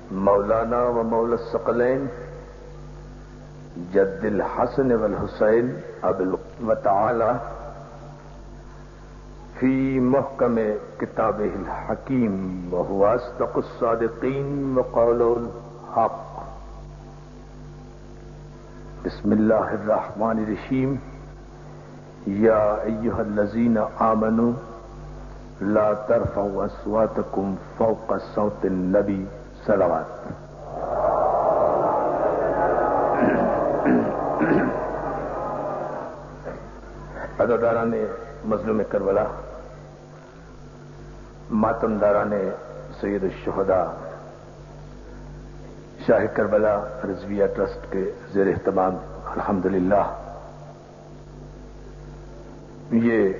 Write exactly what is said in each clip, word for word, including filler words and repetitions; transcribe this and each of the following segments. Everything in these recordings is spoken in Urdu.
مولانا و مولا الثقلین جد الحسن والحسین ابو وتعالى فی محکم کتابہ الحکیم وهو اصدق الصادقین وقول الحق. بسم اللہ الرحمن الرحیم. یا ایھا الذین آمنوا لا ترفعوا اصواتکم فوق صوت النبی. صلوات. عزاداران مظلوم کربلا، ماتمداران سید الشہداء، شاہ کربلا رضویہ ٹرسٹ کے زیر اہتمام الحمدللہ یہ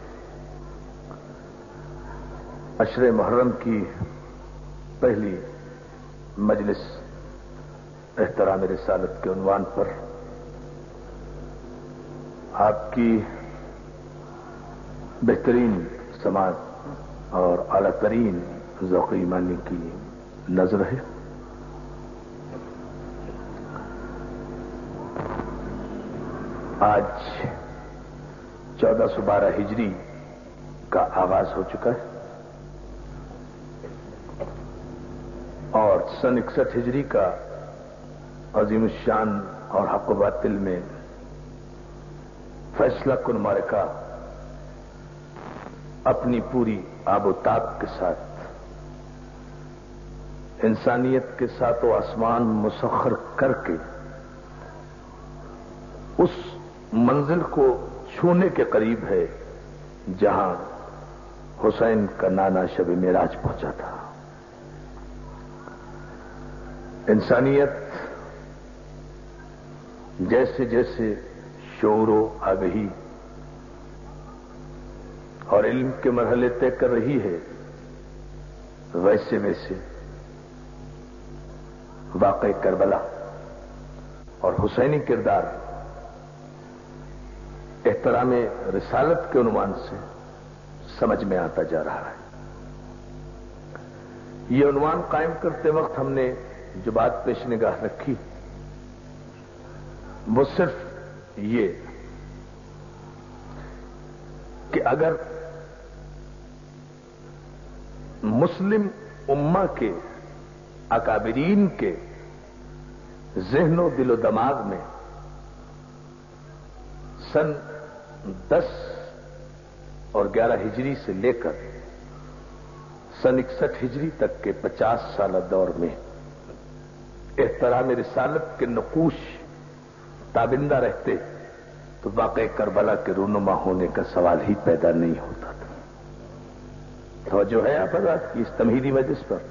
عشر محرم کی پہلی مجلس احترام رسالت کے عنوان پر آپ کی بہترین سماعت اور اعلیٰ ترین ذوق ایمانی کی نظر ہے. آج چودہ سو بارہ ہجری کا آغاز ہو چکا ہے اور سن اکسٹھ ہجری کا عظیم الشان اور حق و باطل میں فیصلہ کن معرکہ اپنی پوری آب و تاب کے ساتھ انسانیت کے ساتھ و آسمان مسخر کر کے اس منزل کو چھونے کے قریب ہے جہاں حسین کا نانا شب معراج پہنچا تھا. انسانیت جیسے جیسے شعور و آگہی اور علم کے مرحلے طے کر رہی ہے، ویسے ویسے واقع کربلا اور حسینی کردار احترام رسالت کے عنوان سے سمجھ میں آتا جا رہا ہے. یہ عنوان قائم کرتے وقت ہم نے جو بات پیش نگاہ رکھی وہ صرف یہ کہ اگر مسلم امہ کے اکابرین کے ذہن و دل و دماغ میں سن دس اور گیارہ ہجری سے لے کر سن اکسٹھ ہجری تک کے پچاس سالہ دور میں احترام رسالت کے نقوش تابندہ رہتے تو واقع کربلا کے رونما ہونے کا سوال ہی پیدا نہیں ہوتا تھا. توجہ ہے آپ حضرات کی اس تمہیدی مجلس پر.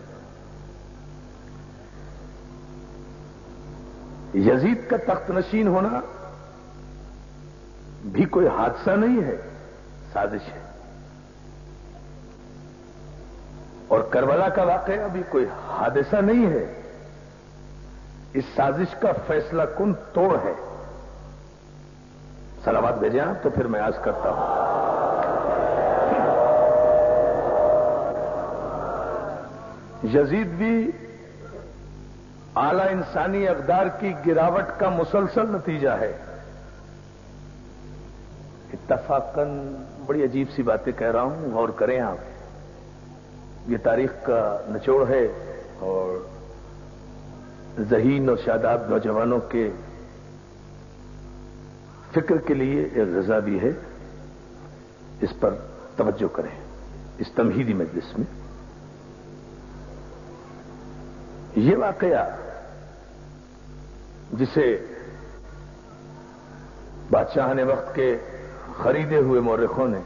یزید کا تخت نشین ہونا بھی کوئی حادثہ نہیں ہے، سازش ہے. اور کربلا کا واقعہ بھی کوئی حادثہ نہیں ہے، اس سازش کا فیصلہ کن توڑ ہے. سلامات بھیجیں آپ تو پھر میں عرض کرتا ہوں. یزید بھی اعلی انسانی اقدار کی گراوٹ کا مسلسل نتیجہ ہے. اتفاقاً بڑی عجیب سی باتیں کہہ رہا ہوں، غور کریں آپ. یہ تاریخ کا نچوڑ ہے اور ذہین اور شاداب نوجوانوں کے فکر کے لیے ایک غذا بھی ہے. اس پر توجہ کریں اس تمہیدی مجلس میں. یہ واقعہ جسے بادشاہ نے وقت کے خریدے ہوئے مورخوں نے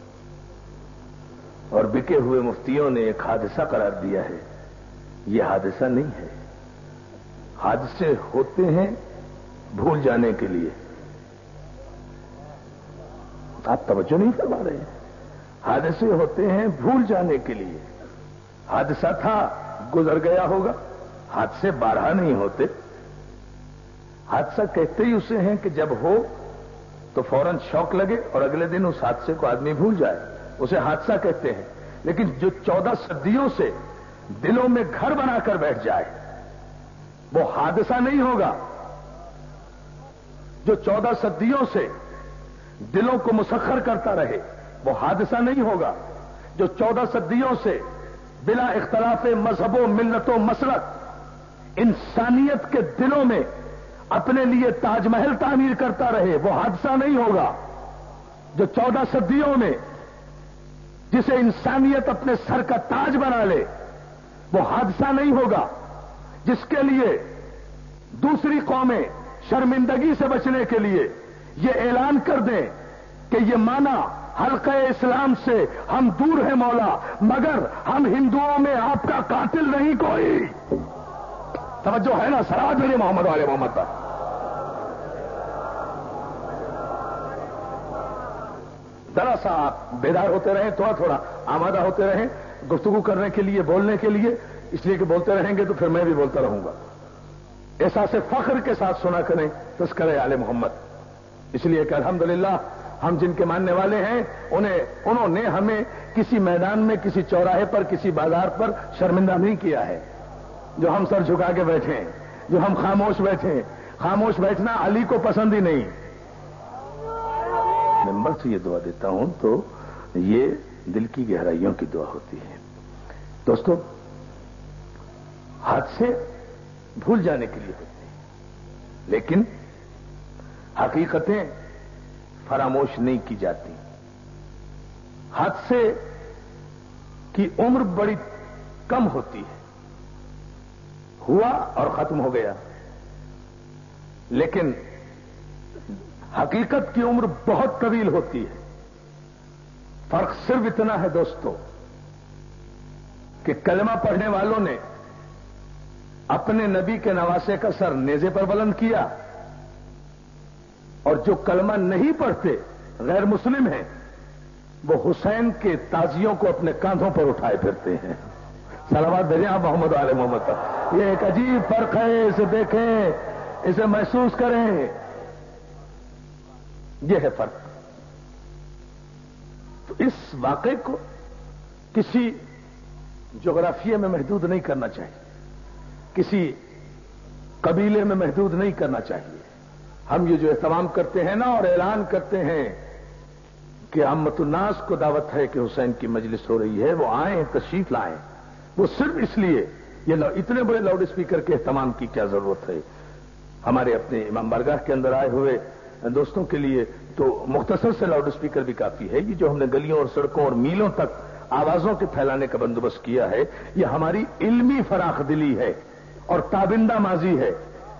اور بکے ہوئے مفتیوں نے ایک حادثہ قرار دیا ہے، یہ حادثہ نہیں ہے. حادثے ہوتے ہیں بھول جانے کے لیے. آپ توجہ نہیں فرما رہے ہیں. حادثے ہوتے ہیں بھول جانے کے لیے. حادثہ تھا گزر گیا ہوگا. حادثے بارہا نہیں ہوتے. حادثہ کہتے ہی اسے ہیں کہ جب ہو تو فوراً شوق لگے اور اگلے دن اس حادثے کو آدمی بھول جائے، اسے حادثہ کہتے ہیں. لیکن جو چودہ صدیوں سے دلوں میں گھر بنا کر بیٹھ جائے وہ حادثہ نہیں ہوگا جو چودہ صدیوں سے دلوں کو مسخر کرتا رہے، وہ حادثہ نہیں ہوگا جو چودہ صدیوں سے بلا اختلاف مذہب و ملت و مسلک انسانیت کے دلوں میں اپنے لیے تاج محل تعمیر کرتا رہے، وہ حادثہ نہیں ہوگا جو چودہ صدیوں میں جسے انسانیت اپنے سر کا تاج بنا لے، وہ حادثہ نہیں ہوگا جس کے لیے دوسری قومیں شرمندگی سے بچنے کے لیے یہ اعلان کر دیں کہ یہ مانا حلقہ اسلام سے ہم دور ہیں مولا، مگر ہم ہندوؤں میں آپ کا قاتل نہیں کوئی۔ توجہ ہے نا؟ سراج میرے محمد والے محمد پر۔ ذرا سا آپ بیدار ہوتے رہیں، تھوڑا تھوڑا آمادہ ہوتے رہیں گفتگو کرنے کے لیے، بولنے کے لیے، اس لیے کہ بولتے رہیں گے تو پھر میں بھی بولتا رہوں گا۔ احساس فخر کے ساتھ سنا کریں تذکرہ آل محمد، اس لیے کہ الحمدللہ ہم جن کے ماننے والے ہیں انہیں انہوں نے ہمیں کسی میدان میں، کسی چوراہے پر، کسی بازار پر شرمندہ نہیں کیا ہے۔ جو ہم سر جھکا کے بیٹھے ہیں، جو ہم خاموش بیٹھے ہیں، خاموش بیٹھنا علی کو پسند ہی نہیں۔ ممبر سے یہ دعا دیتا ہوں تو یہ دل کی گہرائیوں کی دعا ہوتی ہے۔ دوستو، حادثے بھول جانے کے لیے ہوتے ہیں، لیکن حقیقتیں فراموش نہیں کی جاتی۔ حادثے کی عمر بڑی کم ہوتی ہے، ہوا اور ختم ہو گیا، لیکن حقیقت کی عمر بہت طویل ہوتی ہے۔ فرق صرف اتنا ہے دوستو کہ کلمہ پڑھنے والوں نے اپنے نبی کے نواسے کا سر نیزے پر بلند کیا، اور جو کلمہ نہیں پڑھتے، غیر مسلم ہیں، وہ حسین کے تازیوں کو اپنے کاندھوں پر اٹھائے پھرتے ہیں۔ صلوات بھیجیں آپ محمد علیہ محمد پر۔ یہ ایک عجیب فرق ہے، اسے دیکھیں، اسے محسوس کریں، یہ ہے فرق۔ تو اس واقعے کو کسی جغرافیے میں محدود نہیں کرنا چاہیے، کسی قبیلے میں محدود نہیں کرنا چاہیے۔ ہم یہ جو اہتمام کرتے ہیں نا اور اعلان کرتے ہیں کہ عامت الناس کو دعوت ہے کہ حسین کی مجلس ہو رہی ہے، وہ آئیں، تشریف لائیں، وہ صرف اس لیے، یہ اتنے بڑے لاؤڈ اسپیکر کے اہتمام کی کیا ضرورت ہے؟ ہمارے اپنے امام بارگاہ کے اندر آئے ہوئے دوستوں کے لیے تو مختصر سے لاؤڈ اسپیکر بھی کافی ہے۔ یہ جو ہم نے گلیوں اور سڑکوں اور میلوں تک آوازوں کے پھیلانے کا بندوبست کیا ہے، یہ ہماری علمی فراخ دلی ہے اور تابندہ ماضی ہے۔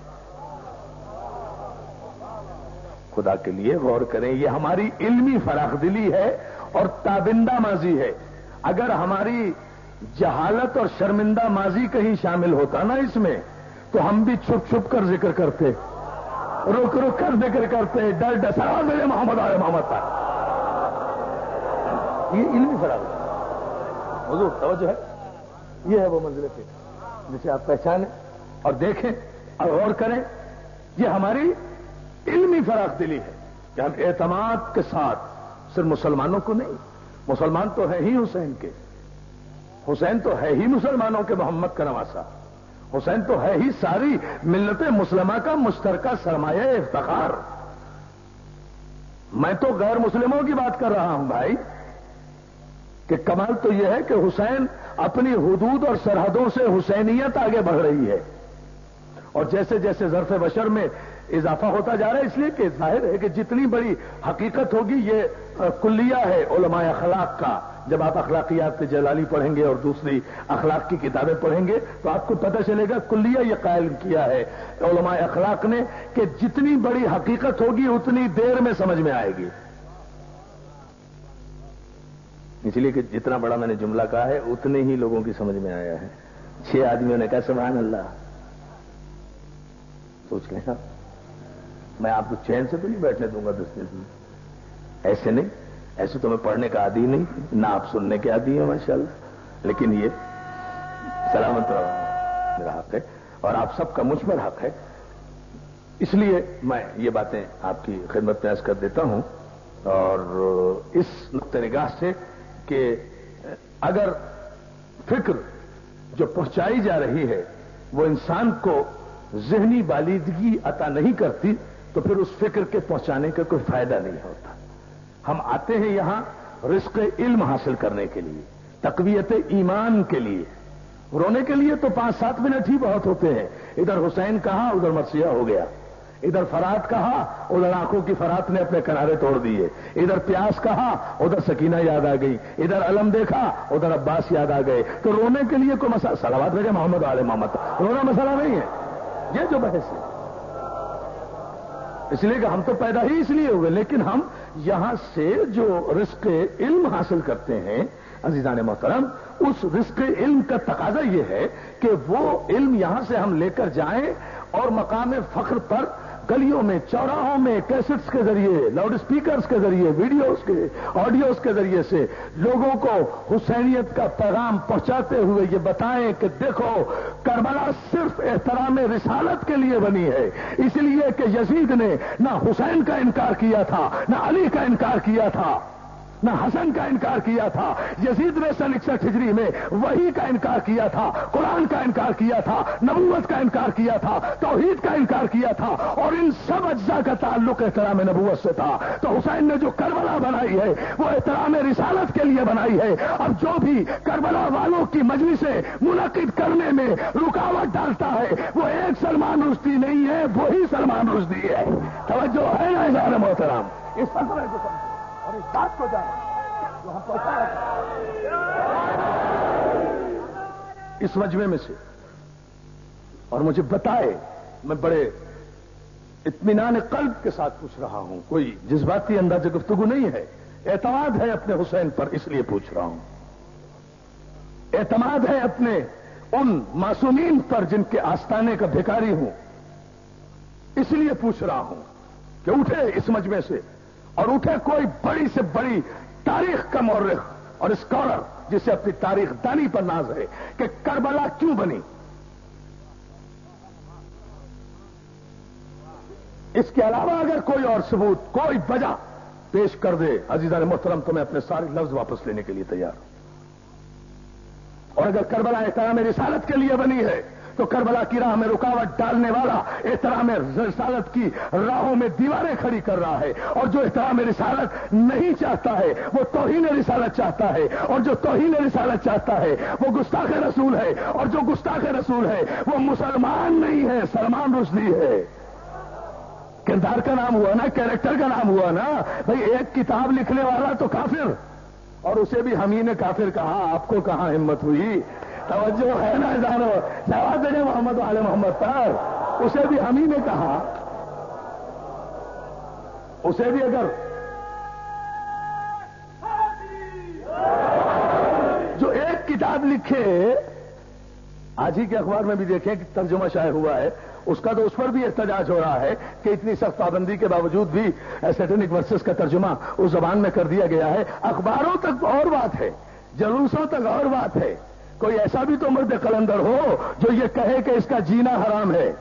خدا کے لیے غور کریں، یہ ہماری علمی فراخ دلی ہے اور تابندہ ماضی ہے۔ اگر ہماری جہالت اور شرمندہ ماضی کہیں شامل ہوتا نا اس میں، تو ہم بھی چھپ چھپ کر ذکر کرتے، رک رک کر ذکر کرتے، ڈر ڈسا میرے محمد آئے محمد پر۔ یہ علمی فراخ حضور توجہ ہے، یہ ہے وہ منزل فکر جسے آپ پہچانیں اور دیکھیں اور غور کریں۔ یہ ہماری علمی فراخ دلی ہے کہ ہم اعتماد کے ساتھ صرف مسلمانوں کو نہیں، مسلمان تو ہے ہی حسین کے، حسین تو ہے ہی مسلمانوں کے محمد کا نواسا، حسین تو ہے ہی ساری ملت مسلمہ کا مشترکہ سرمایہ افتخار۔ میں تو غیر مسلموں کی بات کر رہا ہوں بھائی، کہ کمال تو یہ ہے کہ حسین اپنی حدود اور سرحدوں سے حسینیت آگے بڑھ رہی ہے، اور جیسے جیسے ظرف بشر میں اضافہ ہوتا جا رہا ہے، اس لیے کہ ظاہر ہے کہ جتنی بڑی حقیقت ہوگی، یہ کلیہ ہے علماء اخلاق کا۔ جب آپ اخلاقیات جلالی پڑھیں گے اور دوسری اخلاق کی کتابیں پڑھیں گے تو آپ کو پتہ چلے گا کلیہ یہ قائل کیا ہے علماء اخلاق نے کہ جتنی بڑی حقیقت ہوگی اتنی دیر میں سمجھ میں آئے گی۔ اس لیے کہ جتنا بڑا میں نے جملہ کہا ہے اتنے ہی لوگوں کی سمجھ میں آیا ہے۔ چھ آدمیوں نے کہا سبحان اللہ۔ سوچ لیں آپ، میں آپ کو چین سے تو نہیں بیٹھنے دوں گا دس دن میں، ایسے نہیں، ایسے تو میں پڑھنے کا عادی نہیں، نہ آپ سننے کے عادی ہیں ماشاءاللہ، لیکن یہ سلامت رہو میرا حق ہے اور آپ سب کا مجھ پر حق ہے، اس لیے میں یہ باتیں آپ کی خدمت میں عرض کر دیتا ہوں۔ اور اس نقطہ نگاہ سے کہ اگر فکر جو پہنچائی جا رہی ہے وہ انسان کو ذہنی بالیدگی عطا نہیں کرتی تو پھر اس فکر کے پہنچانے کا کوئی فائدہ نہیں ہوتا. ہم آتے ہیں یہاں رزق علم حاصل کرنے کے لیے، تقویت ایمان کے لیے. رونے کے لیے تو پانچ سات منٹ ہی بہت ہوتے ہیں. ادھر حسین کہا ادھر مرثیہ ہو گیا، ادھر فرات کہا ادھر آنکھوں کی فرات نے اپنے کنارے توڑ دیے، ادھر پیاس کہا ادھر سکینہ یاد آ گئی، ادھر علم دیکھا ادھر عباس یاد آ گئے. تو رونے کے لیے کوئی مسئلہ، صلوات بھیجے محمد علیہ محمد، رونا مسئلہ نہیں ہے. یہ جو بحث ہے اس لیے کہ ہم تو پیدا ہی اس لیے ہوئے، لیکن ہم یہاں سے جو رزق علم حاصل کرتے ہیں عزیزان محترم، اس رزق علم کا تقاضا یہ ہے کہ وہ علم یہاں سے ہم لے کر جائیں اور مقام فخر پر گلیوں میں، چوراہوں میں، کیسٹس کے ذریعے، لاؤڈ اسپیکرز کے ذریعے، ویڈیوز کے آڈیوز کے ذریعے سے لوگوں کو حسینیت کا پیغام پہنچاتے ہوئے یہ بتائیں کہ دیکھو کربلا صرف احترام رسالت کے لیے بنی ہے، اس لیے کہ یزید نے نہ حسین کا انکار کیا تھا، نہ علی کا انکار کیا تھا، نہ حسن کا انکار کیا تھا. یزید نے سن اکسٹھ ہجری میں وحی کا انکار کیا تھا، قرآن کا انکار کیا تھا، نبوت کا انکار کیا تھا، توحید کا انکار کیا تھا، اور ان سب اجزاء کا تعلق احترام نبوت سے تھا. تو حسین نے جو کربلا بنائی ہے وہ احترام رسالت کے لیے بنائی ہے. اب جو بھی کربلا والوں کی مجلسیں منعقد کرنے میں رکاوٹ ڈالتا ہے وہ ایک سلمان رشدی نہیں ہے، وہی سلمان رشدی ہے. توجہ ہے نا عزیزان محترم؟ اس فلسفے کو سمجھو اور اس بات کو جانا جو ہم پہنچا رہے اس مجمع میں سے، اور مجھے بتائے، میں بڑے اطمینان قلب کے ساتھ پوچھ رہا ہوں، کوئی جذباتی انداز گفتگو نہیں ہے. اعتماد ہے اپنے حسین پر اس لیے پوچھ رہا ہوں، اعتماد ہے اپنے ان معصومین پر جن کے آستانے کا بھیکاری ہوں اس لیے پوچھ رہا ہوں کہ اٹھے اس مجمع سے اور اٹھے کوئی بڑی سے بڑی تاریخ کا مورخ اور اسکالر جسے اپنی تاریخ دانی پر ناز ہے کہ کربلا کیوں بنی. اس کے علاوہ اگر کوئی اور ثبوت، کوئی وجہ پیش کر دے عزیزان محترم تو میں اپنے سارے لفظ واپس لینے کے لیے تیار ہوں. اور اگر کربلا احترام رسالت کے لیے بنی ہے تو کربلا کی راہ میں رکاوٹ ڈالنے والا احترام رسالت کی راہوں میں دیواریں کھڑی کر رہا ہے، اور جو احترام رسالت نہیں چاہتا ہے وہ توہین رسالت چاہتا ہے، اور جو توہین رسالت چاہتا ہے وہ گستاخ رسول ہے، اور جو گستاخ رسول ہے وہ مسلمان نہیں ہے، سلمان رشدی ہے. کردار کا نام ہوا نا، کیریکٹر کا نام ہوا نا. بھئی ایک کتاب لکھنے والا تو کافر، اور اسے بھی ہم ہی نے کافر کہا. آپ کو کہاں ہمت ہوئی؟ توجہ ہے نا جانو، جواب دے محمد علیہ محمد پر. اسے بھی ہم ہی نے کہا، اسے بھی اگر جو ایک کتاب لکھے، آج ہی کے اخبار میں بھی دیکھیں کہ ترجمہ شائع ہوا ہے، اس کا تو اس پر بھی احتجاج ہو رہا ہے کہ اتنی سخت پابندی کے باوجود بھی سیٹنک ورسز کا ترجمہ اس زبان میں کر دیا گیا ہے. اخباروں تک اور بات ہے، جلوسوں تک اور بات ہے. کوئی ایسا بھی تو مرد قلندر ہو جو یہ کہے کہ اس کا جینا حرام ہے.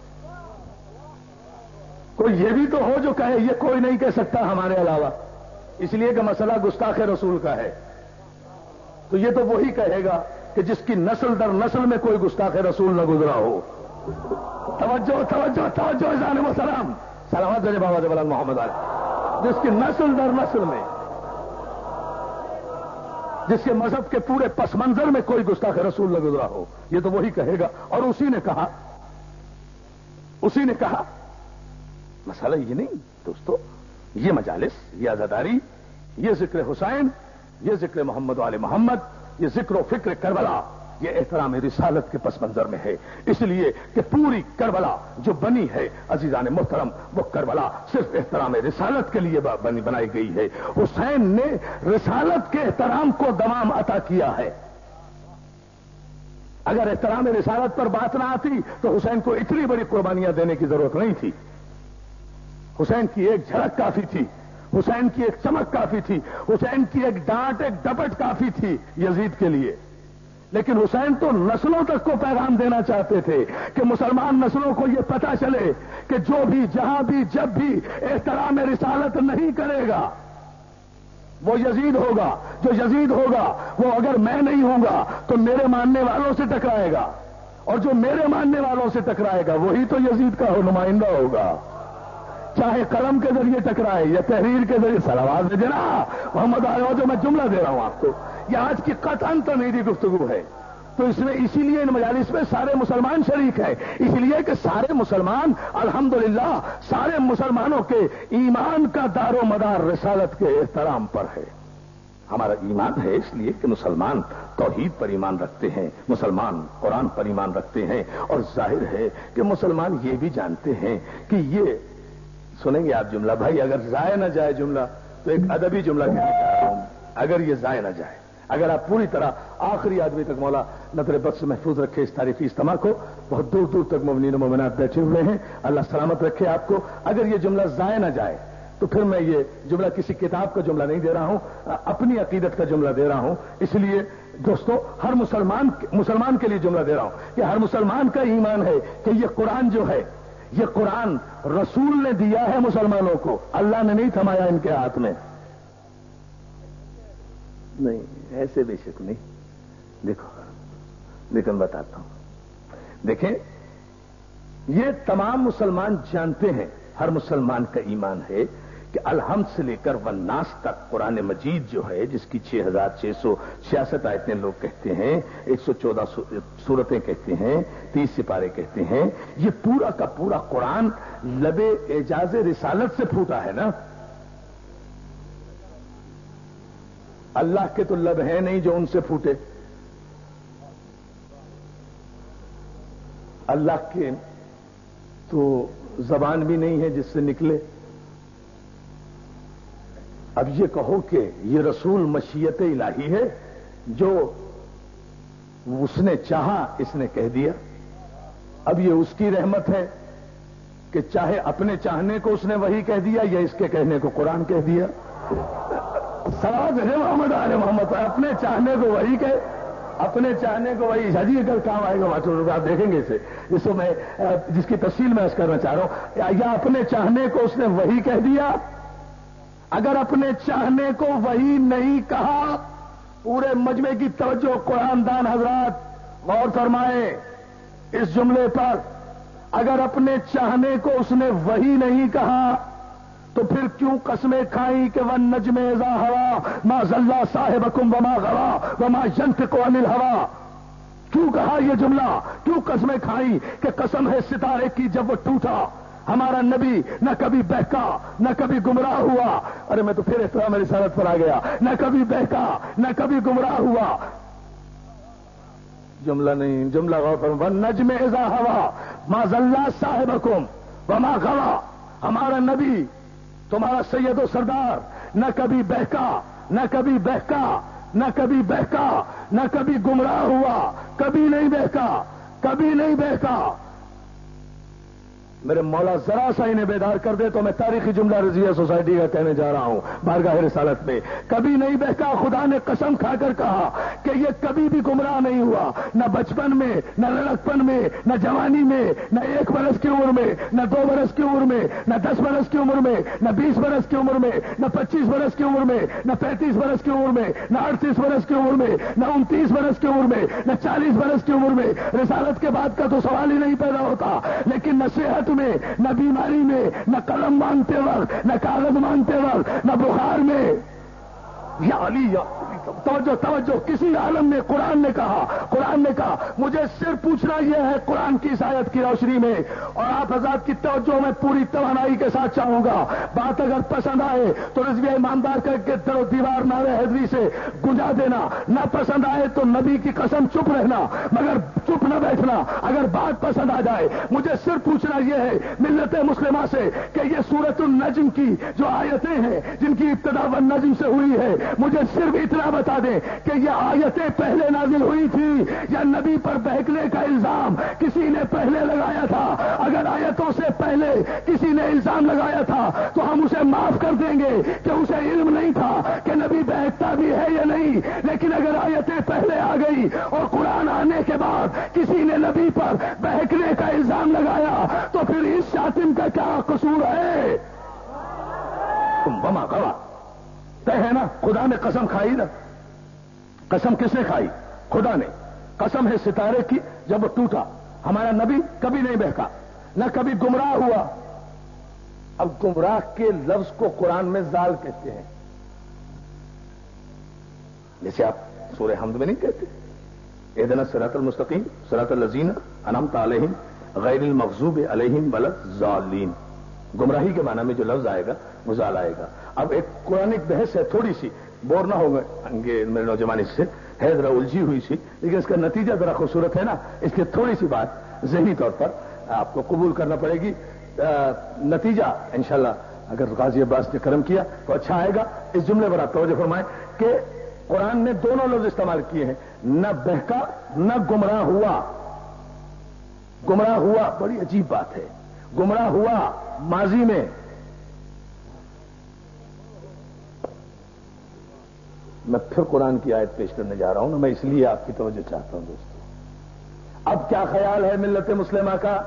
کوئی یہ بھی تو ہو جو کہے یہ کوئی نہیں کہہ سکتا ہمارے علاوہ، اس لیے کہ مسئلہ گستاخ رسول کا ہے. تو یہ تو وہی کہے گا کہ جس کی نسل در نسل میں کوئی گستاخ رسول نہ گزرا ہو. توجہ توجہ توجہ جان و سلام سلامت دے بابا جبل محمد علی، جس کی نسل در نسل میں، جس کے مذہب کے پورے پس منظر میں کوئی گستاخ رسول نہ گزرا ہو، یہ تو وہی کہے گا. اور اسی نے کہا اسی نے کہا مسئلہ یہ نہیں دوستو، یہ مجالس، یہ عزاداری، یہ ذکر حسین، یہ ذکر محمد علی محمد، یہ ذکر و فکر کربلا، یہ احترام رسالت کے پس منظر میں ہے. اس لیے کہ پوری کربلا جو بنی ہے عزیزان محترم، وہ کربلا صرف احترام رسالت کے لیے بنی بنائی گئی ہے. حسین نے رسالت کے احترام کو دوام عطا کیا ہے. اگر احترام رسالت پر بات نہ آتی تو حسین کو اتنی بڑی قربانیاں دینے کی ضرورت نہیں تھی. حسین کی ایک جھلک کافی تھی، حسین کی ایک چمک کافی تھی، حسین کی ایک ڈانٹ، ایک ڈپٹ کافی تھی یزید کے لیے. لیکن حسین تو نسلوں تک کو پیغام دینا چاہتے تھے کہ مسلمان نسلوں کو یہ پتا چلے کہ جو بھی جہاں بھی جب بھی احترام رسالت نہیں کرے گا وہ یزید ہوگا. جو یزید ہوگا وہ اگر میں نہیں ہوں گا تو میرے ماننے والوں سے ٹکرائے گا، اور جو میرے ماننے والوں سے ٹکرائے گا وہی تو یزید کا نمائندہ ہوگا، چاہے قلم کے ذریعے ٹکرائے یا تحریر کے ذریعے۔ صلوات دے دینا محمد آیا جو میں جملہ دے رہا ہوں آپ کو، یہ آج کی قطعاً تنقیدی گفتگو ہے۔ تو اس میں اسی لیے ان مجالس میں سارے مسلمان شریک ہیں، اس لیے کہ سارے مسلمان الحمدللہ سارے مسلمانوں کے ایمان کا دار و مدار رسالت کے احترام پر ہے۔ ہمارا ایمان ہے اس لیے کہ مسلمان توحید پر ایمان رکھتے ہیں، مسلمان قرآن پر ایمان رکھتے ہیں، اور ظاہر ہے کہ مسلمان یہ بھی جانتے ہیں کہ یہ سنیں گے آپ جملہ، بھائی اگر ضائع نہ جائے جملہ تو ایک ادبی جملہ کہنا چاہ رہا ہوں، اگر یہ ضائع نہ جائے، اگر آپ پوری طرح آخری آدمی تک مولا نظر بد سے محفوظ رکھے اس تاریخی اجتماع کو، بہت دور دور تک مومنین و مومنات بیٹھے ہوئے ہیں، اللہ سلامت رکھے آپ کو، اگر یہ جملہ ضائع نہ جائے تو پھر میں یہ جملہ کسی کتاب کا جملہ نہیں دے رہا ہوں، اپنی عقیدت کا جملہ دے رہا ہوں، اس لیے دوستو ہر مسلمان مسلمان کے لیے جملہ دے رہا ہوں کہ ہر مسلمان کا ایمان ہے کہ یہ قرآن جو ہے، یہ قرآن رسول نے دیا ہے مسلمانوں کو، اللہ نے نہیں تھمایا ان کے ہاتھ میں، نہیں ایسے بے شک نہیں۔ دیکھو لیکن بتاتا ہوں، دیکھیں یہ تمام مسلمان جانتے ہیں، ہر مسلمان کا ایمان ہے کہ الحمد سے لے کر والناس تک قرآن مجید جو ہے، جس کی چھ ہزار چھ سو چھیاسٹھ آیتیں لوگ کہتے ہیں، ایک سو چودہ سورتیں کہتے ہیں، تیس سپارے کہتے ہیں، یہ پورا کا پورا قرآن لب اعجاز رسالت سے پھوٹا ہے نا۔ اللہ کے تو لب ہیں نہیں جو ان سے پھوٹے، اللہ کے تو زبان بھی نہیں ہے جس سے نکلے۔ اب یہ کہو کہ یہ رسول مشیت الہی ہے، جو اس نے چاہا اس نے کہہ دیا، اب یہ اس کی رحمت ہے کہ چاہے اپنے چاہنے کو اس نے وہی کہہ دیا یا اس کے کہنے کو قرآن کہہ دیا۔ صلوات ہے محمد آل محمد، اپنے چاہنے کو وہی کہ اپنے چاہنے کو وہی حجی کر کام آئے گا، ماسٹر آپ دیکھیں گے اسے، جس کو میں جس کی تفصیل میں عرض کرنا چاہ رہا ہوں، یا اپنے چاہنے کو اس نے وہی کہہ دیا۔ اگر اپنے چاہنے کو وہی نہیں کہا، پورے مجمع کی توجہ قرآن دان حضرات غور فرمائیں اس جملے پر، اگر اپنے چاہنے کو اس نے وہی نہیں کہا تو پھر کیوں قسمیں کھائیں کہ وَالنَّجْمِ إِذَا هَوَىٰ مَا ضَلَّ صَاحِبُكُمْ وَمَا غَوَىٰ وَمَا يَنطِقُ عَنِ الْهَوَىٰ؟ کیوں کہا یہ جملہ، کیوں قسمیں کھائیں کہ قسم ہے ستارے کی جب وہ ٹوٹا، ہمارا نبی نہ کبھی بہکا نہ کبھی گمراہ ہوا۔ ارے میں تو پھر احترام رسالت پر آ گیا، نہ کبھی بہکا نہ کبھی گمراہ ہوا۔ جملہ نہیں، جملہ غور پر، وَالنَّجْمِ إِذَا هَوَىٰ مَا ضَلَّ صَاحِبُكُمْ وَمَا غَوَىٰ، ہمارا نبی تمہارا سید و سردار نہ کبھی بہکا نہ کبھی بہکا نہ کبھی بہکا نہ کبھی گمراہ ہوا، کبھی نہیں بہکا کبھی نہیں بہکا۔ میرے مولا ذرا سا انہیں بیدار کر دے تو میں تاریخی جملہ رضیہ سوسائٹی کا کہنے جا رہا ہوں بارگاہ رسالت میں، کبھی نہیں بہکا۔ خدا نے قسم کھا کر کہا کہ یہ کبھی بھی گمراہ نہیں ہوا، نہ بچپن میں نہ لڑکپن میں نہ جوانی میں نہ ایک برس کی عمر میں نہ دو برس کی عمر میں نہ دس برس کی عمر میں نہ بیس برس کی عمر میں نہ پچیس برس کی عمر میں نہ پینتیس برس کی عمر میں نہ اڑتیس برس کی عمر میں نہ انتیس برس کی عمر میں نہ چالیس برس کی عمر میں۔ رسالت کے بعد کا تو سوال ہی نہیں پیدا ہوتا، لیکن نصیحت میں، نہ بیماری میں، نہ قلم مانگتے وقت، نہ کاغذ مانگتے وقت، نہ بخار میں، یا علی یا توجہ توجہ کسی عالم نے، قرآن نے کہا قرآن نے کہا مجھے صرف پوچھنا یہ ہے قرآن کی اس آیت کی روشنی میں، اور آپ حضرات کی توجہ میں پوری توانائی کے ساتھ چاہوں گا، بات اگر پسند آئے تو رضویہ ایماندار کر کے در و دیوار نعرہ حیدری سے گنجا دینا، نہ پسند آئے تو نبی کی قسم چپ رہنا، مگر چپ نہ بیٹھنا۔ اگر بات پسند آ جائے مجھے صرف پوچھنا یہ ہے ملت مسلمہ سے کہ یہ سورۃ النجم کی جو آیتیں ہیں جن کی ابتدا والنجم سے ہوئی ہے، مجھے صرف اتنا بتا دیں کہ یہ آیتیں پہلے نازل ہوئی تھی یا نبی پر بہکنے کا الزام کسی نے پہلے لگایا تھا؟ اگر آیتوں سے پہلے کسی نے الزام لگایا تھا تو ہم اسے معاف کر دیں گے کہ اسے علم نہیں تھا کہ نبی بہکتا بھی ہے یا نہیں، لیکن اگر آیتیں پہلے آ گئی اور قرآن آنے کے بعد کسی نے نبی پر بہکنے کا الزام لگایا تو پھر اس شاطم کا کیا قصور ہے؟ تم بما گوا ہے نا، خدا نے قسم کھائی نا، قسم کس نے کھائی؟ خدا نے۔ قسم ہے ستارے کی جب وہ ٹوٹا، ہمارا نبی کبھی نہیں بہکا، نہ کبھی گمراہ ہوا۔ اب گمراہ کے لفظ کو قرآن میں زال کہتے ہیں، جیسے آپ سورہ حمد میں نہیں کہتے اہدنا الصراط المستقیم صراط الذین انعمت علیہم غیر المغضوب علیہم ولا الضالین۔ گمراہی کے معنی میں جو لفظ آئے گا وہ زال آئے گا۔ اب ایک قرآن ایک بحث ہے، تھوڑی سی بور نہ ہو گئے میرے نوجوان، اس سے ہے ذرا الجھی ہوئی سی، لیکن اس کا نتیجہ ذرا خوبصورت ہے نا، اس کی تھوڑی سی بات ذہنی طور پر آپ کو قبول کرنا پڑے گی۔ نتیجہ انشاءاللہ اگر غازی عباس نے کرم کیا تو اچھا آئے گا۔ اس جملے پر آپ توجہ فرمائیں کہ قرآن نے دونوں لفظ استعمال کیے ہیں، نہ بہکا نہ گمراہ ہوا۔ گمراہ ہوا بڑی عجیب بات ہے، گمراہ ہوا ماضی میں۔ میں پھر قرآن کی آیت پیش کرنے جا رہا ہوں نا، میں اس لیے آپ کی توجہ چاہتا ہوں دوستو۔ اب کیا خیال ہے ملت مسلمہ کا؟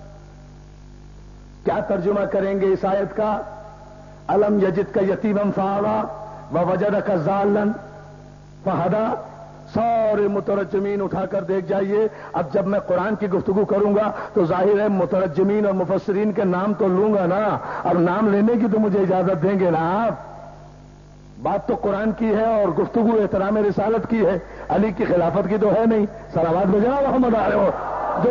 کیا ترجمہ کریں گے اس آیت کا؟ الم یجد کا یتیمم فآوا ووجدک ضالا فہدا۔ سارے مترجمین اٹھا کر دیکھ جائیے، اب جب میں قرآن کی گفتگو کروں گا تو ظاہر ہے مترجمین اور مفسرین کے نام تو لوں گا نا، اب نام لینے کی تو مجھے اجازت دیں گے نا آپ؟ بات تو قرآن کی ہے اور گفتگو احترام رسالت کی ہے، علی کی خلافت کی تو ہے نہیں۔ صلوات بجاؤ محمد آ رہے ہو جو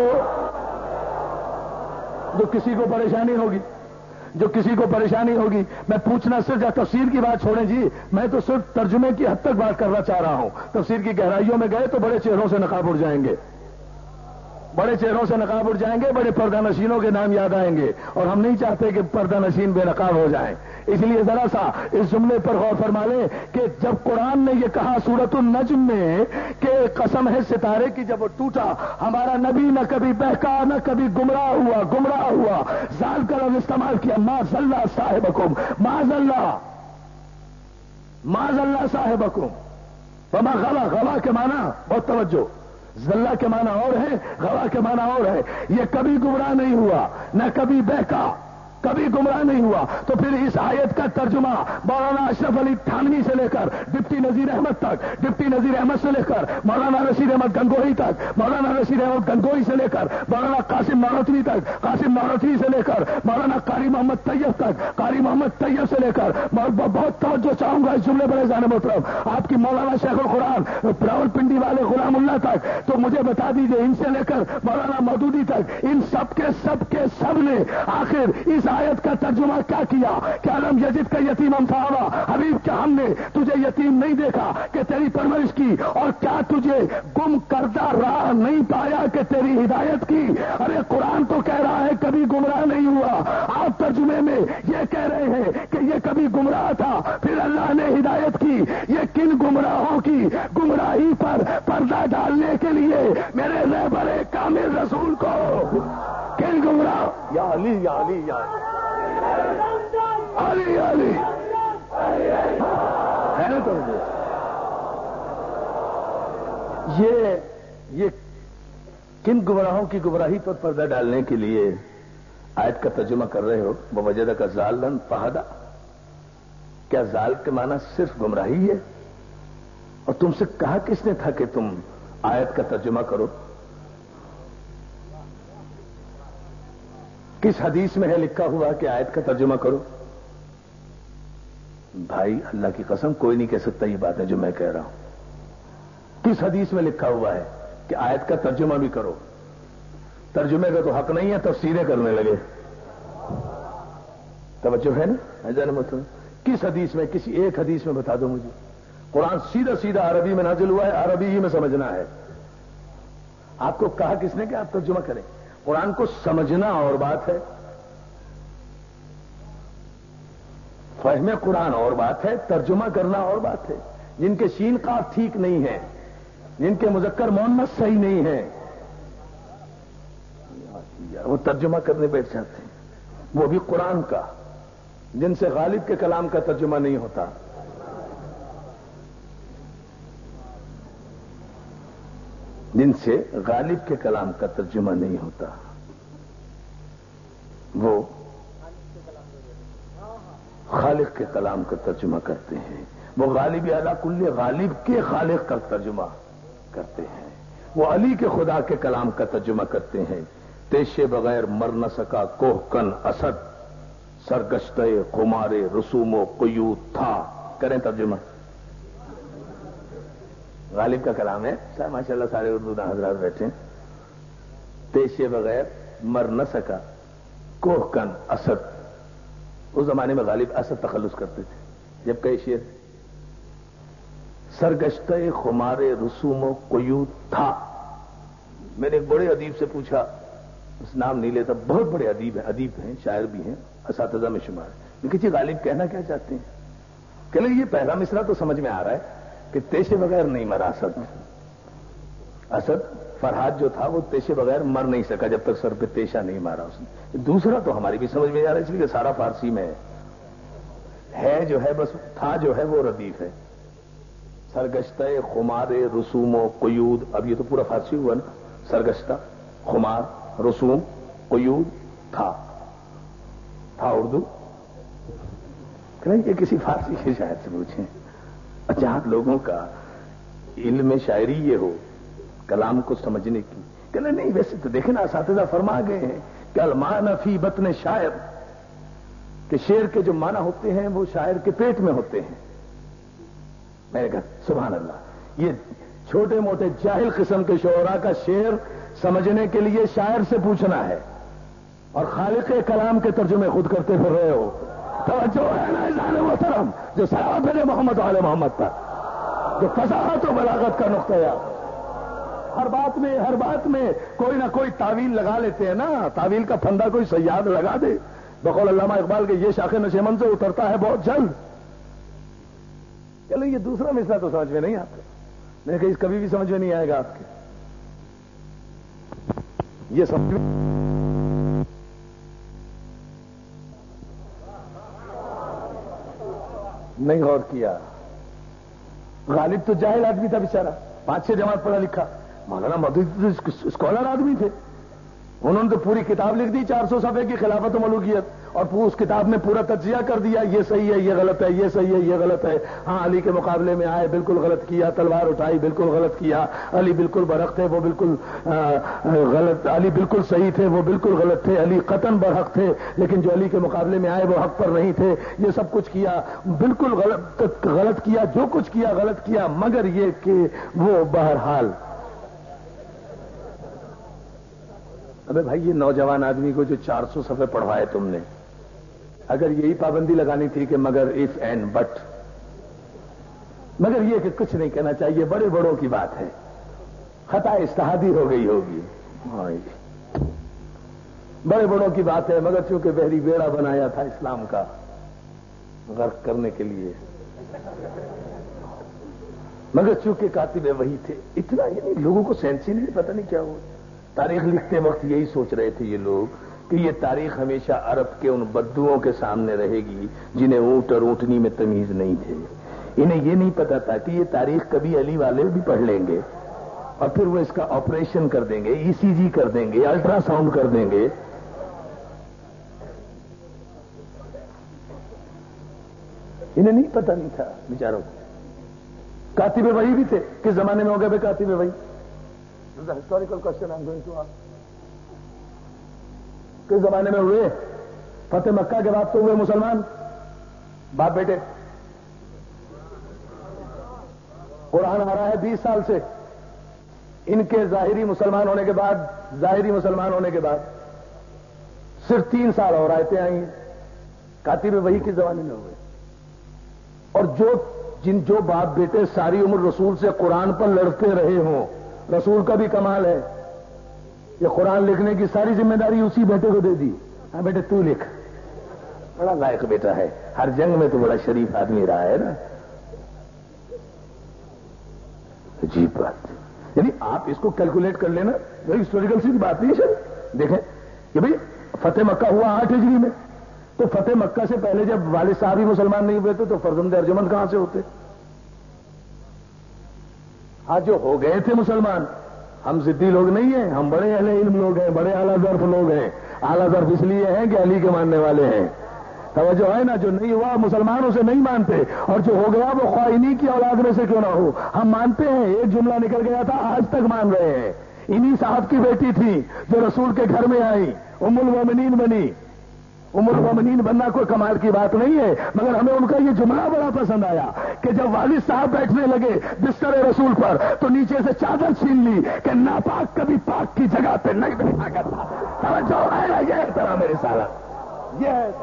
جو کسی کو پریشانی ہوگی جو کسی کو پریشانی ہوگی میں پوچھنا صرف تفسیر کی بات چھوڑیں جی، میں تو صرف ترجمے کی حد تک بات کرنا چاہ رہا ہوں۔ تفسیر کی گہرائیوں میں گئے تو بڑے چہروں سے نقاب اڑ جائیں گے، بڑے چہروں سے نقاب اڑ جائیں گے، بڑے پردہ نشینوں کے نام یاد آئیں گے، اور ہم نہیں چاہتے کہ پردہ نشین بے نقاب ہو جائیں۔ اس لیے ذرا سا اس جملے پر غور فرما لیں کہ جب قرآن نے یہ کہا سورۃ النجم میں کہ قسم ہے ستارے کی جب وہ ٹوٹا، ہمارا نبی نہ کبھی بہکا نہ کبھی گمراہ ہوا گمراہ ہوا زال کا لفظ استعمال کیا، معاذ اللہ صاحبکم، معاذ اللہ معاذ اللہ صاحبکم۔ وما غوا، غوا کے معنی بہت توجہ، زلہ کے معنی اور ہے، غوا کے معنی اور ہے۔ یہ کبھی گمراہ نہیں ہوا نہ کبھی بہکا، کبھی گمراہ نہیں ہوا۔ تو پھر اس آیت کا ترجمہ مولانا اشرف علی تھانوی سے لے کر ڈپٹی نذیر احمد تک، ڈپٹی نذیر احمد سے لے کر مولانا رشید احمد گنگوہی تک، مولانا رشید احمد گنگوہی سے لے کر مولانا قاسم نانوتوی تک، قاسم نانوتوی سے لے کر مولانا قاری محمد طیب تک، قاری محمد طیب سے لے کر بہت توجہ چاہوں گا اس جملے پر جانے محترم، آپ کی مولانا شیخ القرآن راول پنڈی والے غلام اللہ تک، تو مجھے بتا دیجئے ان سے لے کر مولانا مودودی تک، ان سب کے سب کے سب نے آخر اس آیت کا ترجمہ کیا کیا کہ الم یجد کا یتیمم فآوا، حبیب کیا ہم نے تجھے یتیم نہیں دیکھا کہ تیری پرورش کی، اور کیا تجھے گم کردہ راہ نہیں پایا کہ تیری ہدایت کی؟ ارے قرآن تو کہہ رہا ہے کبھی گمراہ نہیں ہوا، آپ ترجمے میں یہ کہہ رہے ہیں کہ یہ کبھی گمراہ تھا پھر اللہ نے ہدایت کی۔ یہ کن گمراہوں کی گمراہی پر پردہ ڈالنے کے لیے میرے رہبر کامل رسول کو کن گمراہ؟ یا علی یا علی یا علی علی ہے نا؟ تو یہ یہ کن گمراہوں کی گمراہی پر پردہ ڈالنے کے لیے آیت کا ترجمہ کر رہے ہو؟ ووجدک ضالا فہدا۔ کیا زال کے معنی صرف گمراہی ہے؟ اور تم سے کہا کس نے تھا کہ تم آیت کا ترجمہ کرو؟ کس حدیث میں ہے لکھا ہوا کہ آیت کا ترجمہ کرو؟ بھائی اللہ کی قسم کوئی نہیں کہہ سکتا یہ باتیں جو میں کہہ رہا ہوں۔ کس حدیث میں لکھا ہوا ہے کہ آیت کا ترجمہ بھی کرو؟ ترجمے کا تو حق نہیں ہے، تفسیریں کرنے لگے۔ توجہ ہے نا جانے مطلب؟ کس حدیث میں؟ کسی ایک حدیث میں بتا دو مجھے۔ قرآن سیدھا سیدھا عربی میں نازل ہوا ہے، عربی ہی میں سمجھنا ہے۔ آپ کو کہا کس نے کہ آپ ترجمہ کریں؟ قرآن کو سمجھنا اور بات ہے، فہم قرآن اور بات ہے، ترجمہ کرنا اور بات ہے۔ جن کے شین قاف ٹھیک نہیں ہے، جن کے مذکر مؤنث صحیح نہیں ہے، وہ ترجمہ کرنے بیٹھ جاتے ہیں، وہ بھی قرآن کا، جن سے غالب کے کلام کا ترجمہ نہیں ہوتا۔ جن سے غالب کے کلام کا ترجمہ نہیں ہوتا وہ خالق کے کلام کا ترجمہ کرتے ہیں۔ وہ غالب اعلی کل غالب کے خالق کا ترجمہ کرتے ہیں۔ وہ علی کے خدا کے کلام کا ترجمہ کرتے ہیں. تیشے بغیر مر نہ سکا کوہ کن اسد، سرگشتہ خمار رسوم و قیود تھا. کریں ترجمہ. غالب کا کلام ہے، ماشاء اللہ سارے اردو داں حضرات بیٹھے ہیں. تیشے بغیر مر نہ سکا کوہ کن اسد. اس زمانے میں غالب اسد تخلص کرتے تھے. جب کئی شعر سرگشتہ خمار رسوم و قیود تھا. میں نے ایک بڑے ادیب سے پوچھا، اس نام نہیں لیتا، بہت بڑے ادیب ہیں، ادیب ہیں، شاعر بھی ہیں، اساتذہ میں شمار ہے. لیکن جی غالب کہنا کیا چاہتے ہیں؟ کہ یہ پہلا مصرع تو سمجھ میں آ رہا ہے کہ تیشے بغیر نہیں مرا اسد. اسد فرحاد جو تھا وہ تیشے بغیر مر نہیں سکا جب تک سر پہ تیشہ نہیں مارا اس نے. دوسرا تو ہماری بھی سمجھ میں آ رہا ہے، اس لیے کہ سارا فارسی میں ہے جو ہے، بس تھا جو ہے وہ ردیف ہے. سرگشتہ خمار رسوم و قیود. اب یہ تو پورا فارسی ہوا نا. سرگشتہ خمار رسوم قیود تھا. تھا اردو. کہ کسی فارسی کے شاعر سے پوچھیں. جہاں لوگوں کا علم شاعری یہ ہو، کلام کو سمجھنے کی. کہ نہیں ویسے تو دیکھیں نا، اساتذہ فرما گئے ہیں کہ المعنی فی بطن شاعر، کہ شعر کے جو معنی ہوتے ہیں وہ شاعر کے پیٹ میں ہوتے ہیں. میں نے کہا سبحان اللہ، یہ چھوٹے موٹے جاہل قسم کے شعراء کا شعر سمجھنے کے لیے شاعر سے پوچھنا ہے، اور خالق کلام کے ترجمے خود کرتے پھر رہے ہو. توجہ ہے نا اذان محترم، جو صحابہ نے محمد علیہ محمد پر جو فصاحت و بلاغت کا نقطہ ہے. ہر بات میں ہر بات میں کوئی نہ کوئی تعویل لگا لیتے ہیں نا. تعویل کا پھندا کوئی سیاد لگا دے. بقول علامہ اقبال کے یہ شاخ نشیمن سے اترتا ہے بہت جلد. چلو یہ دوسرا مسئلہ تو سمجھ میں نہیں آتا. میں کہ کبھی بھی سمجھ میں نہیں آئے گا آپ کے. یہ سمجھ میں نہیں غور کیا. غالب تو جاہل آدمی تھا بیچارہ، پانچ چھ جماعت پڑھا لکھا. مولانا مودودی اسکالر آدمی تھے. انہوں نے تو پوری کتاب لکھ دی چار سو صفحے کی، خلافت و ملوکیت، اور اس کتاب میں پورا تجزیہ کر دیا، یہ صحیح ہے، یہ غلط ہے، یہ صحیح ہے، یہ غلط ہے. ہاں علی کے مقابلے میں آئے، بالکل غلط کیا. تلوار اٹھائی، بالکل غلط کیا. علی بالکل برحق تھے، وہ بالکل غلط. علی بالکل صحیح تھے، وہ بالکل غلط تھے. علی قطعاً برحق تھے، لیکن جو علی کے مقابلے میں آئے وہ حق پر نہیں تھے. یہ سب کچھ کیا، بالکل غلط غلط کیا، جو کچھ کیا غلط کیا، مگر یہ کہ وہ بہرحال. ابے بھائی یہ نوجوان آدمی کو جو چار سو صفحے پڑھوائے تم نے، اگر یہی پابندی لگانی تھی کہ مگر اف اینڈ بٹ، مگر یہ کہ کچھ نہیں کہنا چاہیے، بڑے بڑوں کی بات ہے، خطا اجتہادی ہو گئی ہوگی، بڑے بڑوں کی بات ہے. مگر چونکہ بحری بیڑا بنایا تھا اسلام کا غرق کرنے کے لیے، مگر چونکہ کاتب وہی تھے. اتنا یعنی لوگوں کو سینس ہی نہیں، پتہ نہیں کیا ہوا. تاریخ لکھتے وقت یہی سوچ رہے تھے یہ لوگ کہ یہ تاریخ ہمیشہ عرب کے ان بدوؤں کے سامنے رہے گی جنہیں اونٹ اور اونٹنی میں تمیز نہیں تھے. انہیں یہ نہیں پتا تھا کہ یہ تاریخ کبھی علی والے بھی پڑھ لیں گے اور پھر وہ اس کا آپریشن کر دیں گے، ای سی جی کر دیں گے، الٹرا ساؤنڈ کر دیں گے. انہیں نہیں پتا نہیں تھا بیچاروں کو. کاتب وحی بھی تھے. کس زمانے میں ہو گئے بے کاتب وحی؟ Historical question I am going to ask. کس زمانے میں ہوئے؟ فتح مکہ کے بعد تو ہوئے مسلمان باپ بیٹے. قرآن آ رہا ہے بیس سال سے. ان کے ظاہری مسلمان ہونے کے بعد ظاہری مسلمان ہونے کے بعد صرف تین سال اور آیتیں آئی ہیں. کاتب وحی کے زمانے میں ہوئے. اور جو جن جو باپ بیٹے ساری عمر رسول سے قرآن پر لڑتے رہے ہوں، رسول کا بھی کمال ہے، یہ قرآن لکھنے کی ساری ذمہ داری اسی بیٹے کو دے دی. ہاں بیٹے تو لکھ. بڑا لائق بیٹا ہے، ہر جنگ میں تو بڑا شریف آدمی رہا ہے نا. عجیب بات. یعنی آپ اس کو کیلکولیٹ کر لینا، ہسٹوریکل سی بات نہیں ہے سر. دیکھیں کہ بھئی فتح مکہ ہوا آٹھ ہجری میں، تو فتح مکہ سے پہلے جب والد صاحب ہی مسلمان نہیں ہوئے تھے تو فرزند ارجمند کہاں سے ہوتے؟ ہاں جو ہو گئے تھے مسلمان، ہم ضدی لوگ نہیں ہیں، ہم بڑے اہل علم لوگ ہیں، بڑے اعلیٰ ظرف لوگ ہیں. اعلیٰ ظرف اس لیے ہیں کہ علی کے ماننے والے ہیں. توجہ ہے نا؟ جو نہیں ہوا مسلمانوں سے نہیں مانتے، اور جو ہو گیا وہ خواہ انہی کی اولاد میں سے کیوں نہ ہو، ہم مانتے ہیں۔ ایک جملہ نکل گیا تھا، آج تک مان رہے ہیں۔ انہی صاحب کی بیٹی تھی جو رسول کے گھر میں آئی، ام المومنین بنی۔ ام المومنین بننا کوئی کمال کی بات نہیں ہے، مگر ہمیں ان کا یہ جملہ بڑا پسند آیا کہ جب والد صاحب بیٹھنے لگے بستر رسول پر تو نیچے سے چادر چھین لی کہ ناپاک کبھی پاک کی جگہ پہ نہیں بیٹھا کرتا۔ توجہ ہے نا؟ یہ احترام ہے رسالت، یہ ہے۔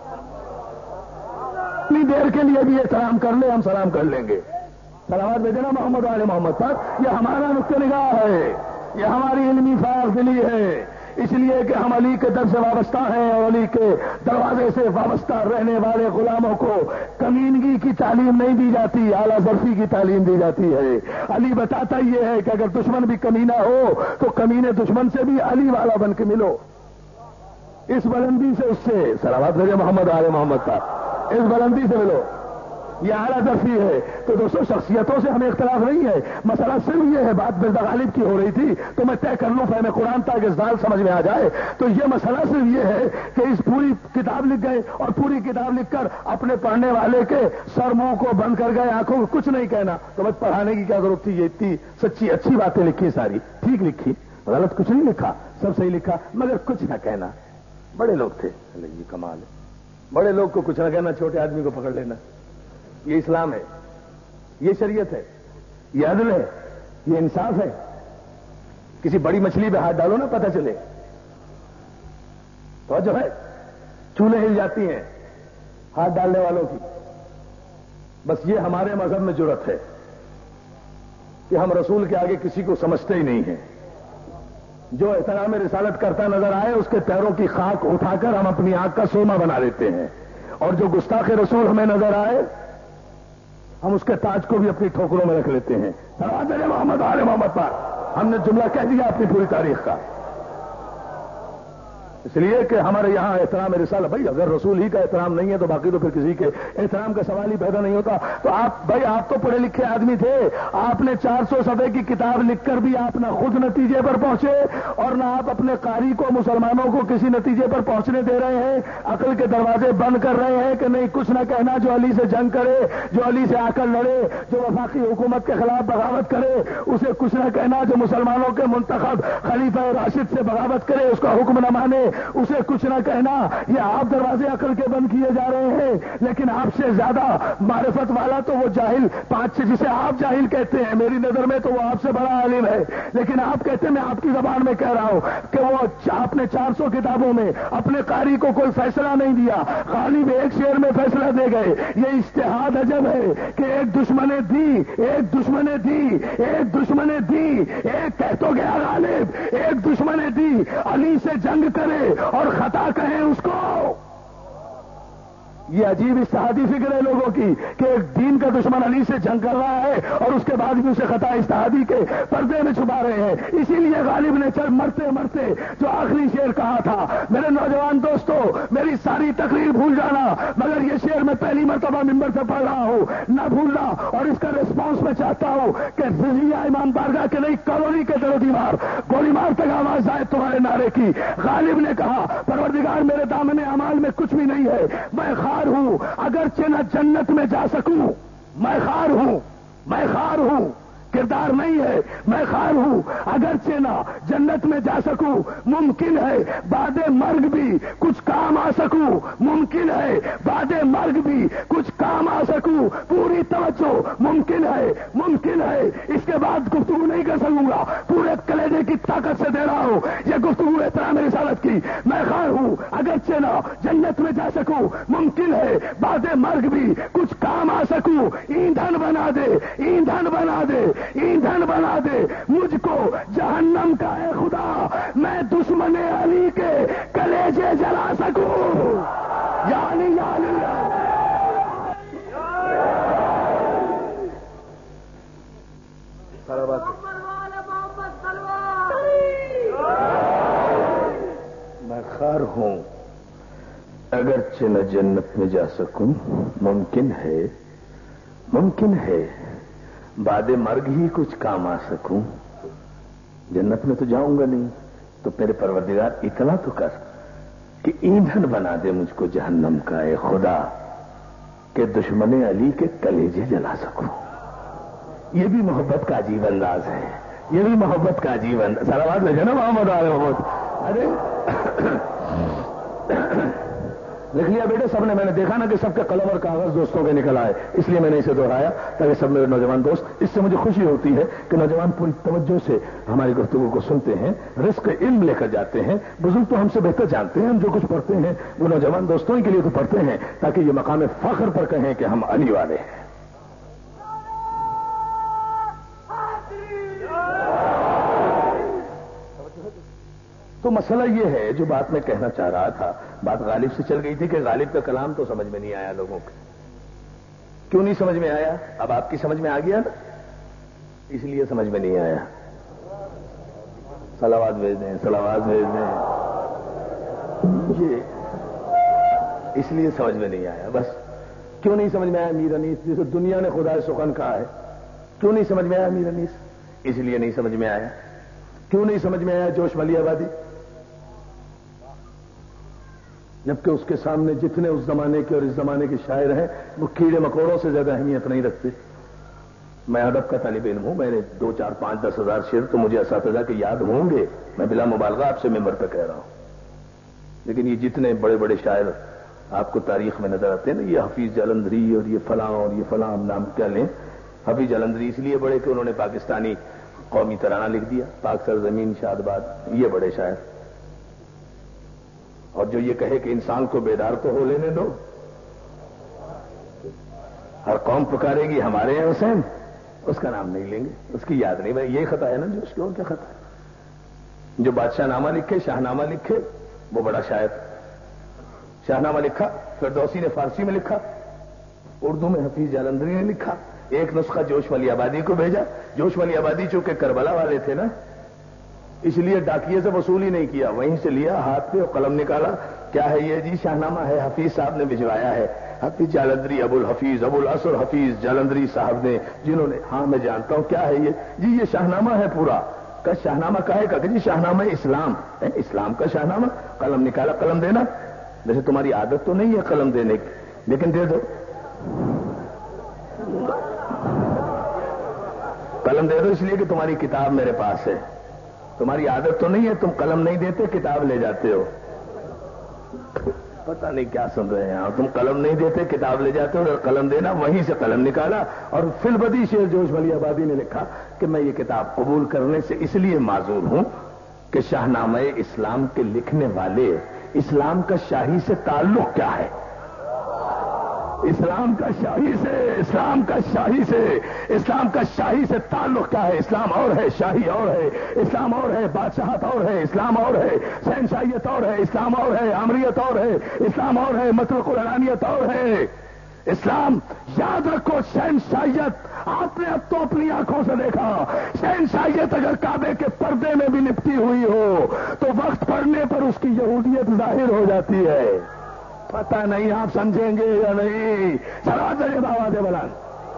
اتنی دیر کے لیے بھی احترام کر لے، ہم سلام کر لیں گے۔ سلامات بھیجنا محمد والے محمد پر۔ یہ ہمارا نقطہ نگاہ ہے، یہ ہماری علمی فائق دلی ہے، اس لیے کہ ہم علی کے در سے وابستہ ہیں، اور علی کے دروازے سے وابستہ رہنے والے غلاموں کو کمینگی کی تعلیم نہیں دی جاتی، اعلیٰ ظرفی کی تعلیم دی جاتی ہے۔ علی بتاتا یہ ہے کہ اگر دشمن بھی کمینہ ہو تو کمینے دشمن سے بھی علی والا بن کے ملو، اس بلندی سے، اس سے صلوات بھیجے محمد آل محمد کا، اس بلندی سے ملو، یہ اعلیٰ ظرفی ہے۔ تو دوستوں شخصیتوں سے ہمیں اختلاف نہیں ہے، مسئلہ صرف یہ ہے، بات مرزا غالب کی ہو رہی تھی تو میں طے کر لوں فہم قرآن تاکہ اس دال سمجھ میں آ جائے۔ تو یہ مسئلہ صرف یہ ہے کہ اس پوری کتاب لکھ گئے اور پوری کتاب لکھ کر اپنے پڑھنے والے کے سر منہ کو بند کر گئے، آنکھوں کو کچھ نہیں کہنا، تو بس پڑھانے کی کیا ضرورت تھی؟ یہ اتنی سچی اچھی باتیں لکھی، ساری ٹھیک لکھی، غلط کچھ نہیں لکھا، سب صحیح لکھا، مگر کچھ نہ کہنا۔ بڑے لوگ تھے، یہ کمال ہے، بڑے لوگ کو کچھ نہ کہنا، چھوٹے آدمی کو پکڑ لینا۔ یہ اسلام ہے، یہ شریعت ہے، یہ عدل ہے، یہ انصاف ہے۔ کسی بڑی مچھلی پہ ہاتھ ڈالو نا، پتہ چلے تو جو ہے چولہے ہل جاتی ہیں ہاتھ ڈالنے والوں کی۔ بس یہ ہمارے مذہب میں جرأت ہے کہ ہم رسول کے آگے کسی کو سمجھتے ہی نہیں ہیں۔ جو احترام رسالت کرتا نظر آئے اس کے پیروں کی خاک اٹھا کر ہم اپنی آنکھ کا سوما بنا لیتے ہیں، اور جو گستاخ رسول ہمیں نظر آئے ہم اس کے تاج کو بھی اپنی ٹھوکروں میں رکھ لیتے ہیں۔ صلوات محمد آل محمد پر ہم نے جملہ کہہ دیا اپنی پوری تاریخ کا، اس لیے کہ ہمارے یہاں احترام رسالت، بھائی اگر رسول ہی کا احترام نہیں ہے تو باقی تو پھر کسی کے احترام کا سوال ہی پیدا نہیں ہوتا۔ تو آپ بھائی آپ تو پڑھے لکھے آدمی تھے، آپ نے چار سو صفحے کی کتاب لکھ کر بھی آپ نہ خود نتیجے پر پہنچے اور نہ آپ اپنے قاری کو، مسلمانوں کو کسی نتیجے پر پہنچنے دے رہے ہیں۔ عقل کے دروازے بند کر رہے ہیں کہ نہیں کچھ نہ کہنا، جو علی سے جنگ کرے، جو علی سے آ کر لڑے، جو وفاقی حکومت کے خلاف بغاوت کرے اسے کچھ نہ کہنا، جو مسلمانوں کے منتخب خلیفہ راشد سے بغاوت کرے اس کا حکم نہ مانے اسے کچھ نہ کہنا۔ یہ آپ دروازے عقل کے بند کیے جا رہے ہیں، لیکن آپ سے زیادہ معرفت والا تو وہ جاہل پانچ چھ جسے آپ جاہل کہتے ہیں، میری نظر میں تو وہ آپ سے بڑا عالم ہے، لیکن آپ کہتے ہیں، میں آپ کی زبان میں کہہ رہا ہوں کہ وہ آپ نے چار سو کتابوں میں اپنے قاری کو کوئی فیصلہ نہیں دیا، غالب ایک شعر میں فیصلہ دے گئے۔ یہ اجتہاد عجب ہے کہ ایک دشمن دی ایک دشمن دی ایک دشمن دی ایک کہہ تو گیا غالب، ایک دشمن دی علی سے جنگ کرے اور خطا کہیں اس کو۔ یہ عجیب اجتہادی فکر ہے لوگوں کی کہ ایک دین کا دشمن علی سے جنگ کر رہا ہے اور اس کے بعد بھی اسے خطا اجتہادی کے پردے میں چھپا رہے ہیں۔ اسی لیے غالب نے چل مرتے مرتے جو آخری شعر کہا تھا، میرے نوجوان دوستو میری ساری تقریر بھول جانا مگر یہ شعر میں پہلی مرتبہ ممبر سے پڑھ رہا ہوں، نہ بھولنا، اور اس کا ریسپانس میں چاہتا ہوں کہ رضیہ امام بارگاہ کے نئی کالونی کے در و دیوار گولی مار تک آواز آئے تمہارے نعرے کی۔ غالب نے کہا پروردگار میرے دامن اعمال میں کچھ بھی نہیں ہے، میں خار ہوں، اگرچہ نہ جنت میں جا سکوں، میں خار ہوں میں خار ہوں کردار نہیں ہے، میں خار ہوں اگرچہ نہ جنت میں جا سکوں، ممکن ہے بعد مرگ بھی کچھ کام آ سکوں، ممکن ہے بعد مرگ بھی کچھ کام آ سکوں، پوری توجہ، ممکن ہے ممکن ہے اس کے بعد گفتگو نہیں کر سکوں گا، پورے کلیجے کی طاقت سے دے رہا ہوں یہ گفتگو احترام رسالت کی۔ میں خار ہوں اگرچہ نہ جنت میں جا سکوں، ممکن ہے بعد مرگ بھی کچھ کام آ سکوں، ایندھن بنا دے ایندھن بنا دے ایندھن بنا دے مجھ کو جہنم کا اے خدا، میں دشمن علی کے کلیجے جلا سکوں۔ یا علی یا علی میں خار ہوں اگرچہ نہ جنت میں جا سکوں، ممکن ہے ممکن ہے بعد مرگ ہی کچھ کام آ سکوں، جنت میں تو جاؤں گا نہیں، تو میرے پروردگار اتنا تو کر کہ ایندھن بنا دے مجھ کو جہنم کا اے خدا کہ دشمن علی کے کلیجے جلا سکوں. یہ بھی محبت کا عجیب انداز ہے, یہ بھی محبت کا عجیب انداز. سارا بات لگے نا محمد آل محمد. ارے لکھ لیا بیٹے سب نے, میں نے دیکھا نا کہ سب کے قلم اور کاغذ دوستوں کے نکل آئے, اس لیے میں نے اسے دہرایا تاکہ سب میرے نوجوان دوست, اس سے مجھے خوشی ہوتی ہے کہ نوجوان پوری توجہ سے ہماری گفتگو کو سنتے ہیں, رزق علم لے کر جاتے ہیں. بزرگ تو ہم سے بہتر جانتے ہیں, ہم جو کچھ پڑھتے ہیں وہ نوجوان دوستوں کے لیے تو پڑھتے ہیں تاکہ یہ مقام فخر پر کہیں کہ ہم علی والے ہیں. تو مسئلہ یہ ہے, جو بات میں کہنا چاہ رہا تھا, بات غالب سے چل گئی تھی کہ غالب کا کلام تو سمجھ میں نہیں آیا لوگوں کو. کیوں نہیں سمجھ میں آیا؟ اب آپ کی سمجھ میں آ گیا نا, اس لیے سمجھ میں نہیں آیا. صلوات بھیج دیں, صلوات بھیج دیں, یہ اس لیے سمجھ میں نہیں آیا. بس کیوں نہیں سمجھ میں آیا میر انیس؟ جسے دنیا نے خدا سخن کہا ہے, کیوں نہیں سمجھ میں آیا میر انیس؟ اس لیے نہیں سمجھ میں آیا. کیوں نہیں سمجھ میں آیا جوش ملی آبادی؟ جبکہ اس کے سامنے جتنے اس زمانے کے اور اس زمانے کے شاعر ہیں وہ کیڑے مکوڑوں سے زیادہ اہمیت نہیں رکھتے. میں ادب کا طالب علم ہوں, میں نے دو چار پانچ دس ہزار شعر تو مجھے اساتذہ کے یاد ہوں گے, میں بلا مبالغہ آپ سے ممبر پہ کہہ رہا ہوں. لیکن یہ جتنے بڑے بڑے شاعر آپ کو تاریخ میں نظر آتے ہیں نا, یہ حفیظ جالندھری اور یہ فلاں اور یہ فلاں, نام کیا لیں. حفیظ جالندھری اس لیے بڑے کہ انہوں نے پاکستانی قومی ترانہ لکھ دیا, پاک سرزمین شاد باد, یہ بڑے شاعر. اور جو یہ کہے کہ انسان کو بیدار تو ہو لینے دو, ہر قوم پکارے گی ہمارے ہیں حسین, اس کا نام نہیں لیں گے, اس کی یاد نہیں. بھائی یہی خطا ہے نا جو اس کی, اور کیا خطا ہے؟ جو بادشاہ نامہ لکھے, شاہ نامہ لکھے, وہ بڑا شاعر. شاہ نامہ لکھا, فردوسی نے فارسی میں لکھا, اردو میں حفیظ جالندھری نے لکھا. ایک نسخہ جوش والی آبادی کو بھیجا. جوش والی آبادی چونکہ کربلا والے تھے نا, اس لیے ڈاکیے سے وصول ہی نہیں کیا, وہیں سے لیا ہاتھ پہ اور قلم نکالا. کیا ہے یہ؟ جی شاہنامہ ہے, حفیظ صاحب نے بھجوایا ہے. حفیظ جالندھری, ابو الحفیظ, ابو الاسر حفیظ جالندھری صاحب نے, جنہوں نے, ہاں میں جانتا ہوں. کیا ہے یہ؟ جی یہ شاہنامہ ہے پورا. کا شاہنامہ کا ہے کہ جی شاہنامہ اسلام ہے, اسلام کا شاہنامہ. قلم نکالا, قلم دینا. ویسے تمہاری عادت تو نہیں ہے قلم دینے کی, لیکن دے دو, قلم دے دو, اس لیے کہ تمہاری کتاب میرے پاس ہے. تمہاری عادت تو نہیں ہے, تم قلم نہیں دیتے, کتاب لے جاتے ہو. پتہ نہیں کیا سن رہے ہیں, تم قلم نہیں دیتے, کتاب لے جاتے ہو. قلم دینا, وہیں سے قلم نکالا. اور فی البدی شعر جوش ولی آبادی نے لکھا کہ میں یہ کتاب قبول کرنے سے اس لیے معذور ہوں کہ شاہنامہ اسلام کے لکھنے والے, اسلام کا شاہی سے تعلق کیا ہے؟ اسلام کا شاہی سے, اسلام کا شاہی سے, اسلام کا شاہی سے تعلق کیا ہے؟ اسلام اور ہے, شاہی اور ہے. اسلام اور ہے, بادشاہت اور ہے. اسلام اور ہے, شہنشاہیت اور ہے. اسلام اور ہے, آمریت اور ہے. اسلام اور ہے, مطلق العنانیت اور ہے. اسلام, یاد رکھو, شہنشاہیت آپ نے اب تو اپنی آنکھوں سے دیکھا. شہنشاہیت اگر کعبے کے پردے میں بھی لپٹی ہوئی ہو تو وقت پڑنے پر اس کی یہودیت ظاہر ہو جاتی ہے. پتہ نہیں آپ سمجھیں گے یا نہیں. چلا دے بابا دے بلان.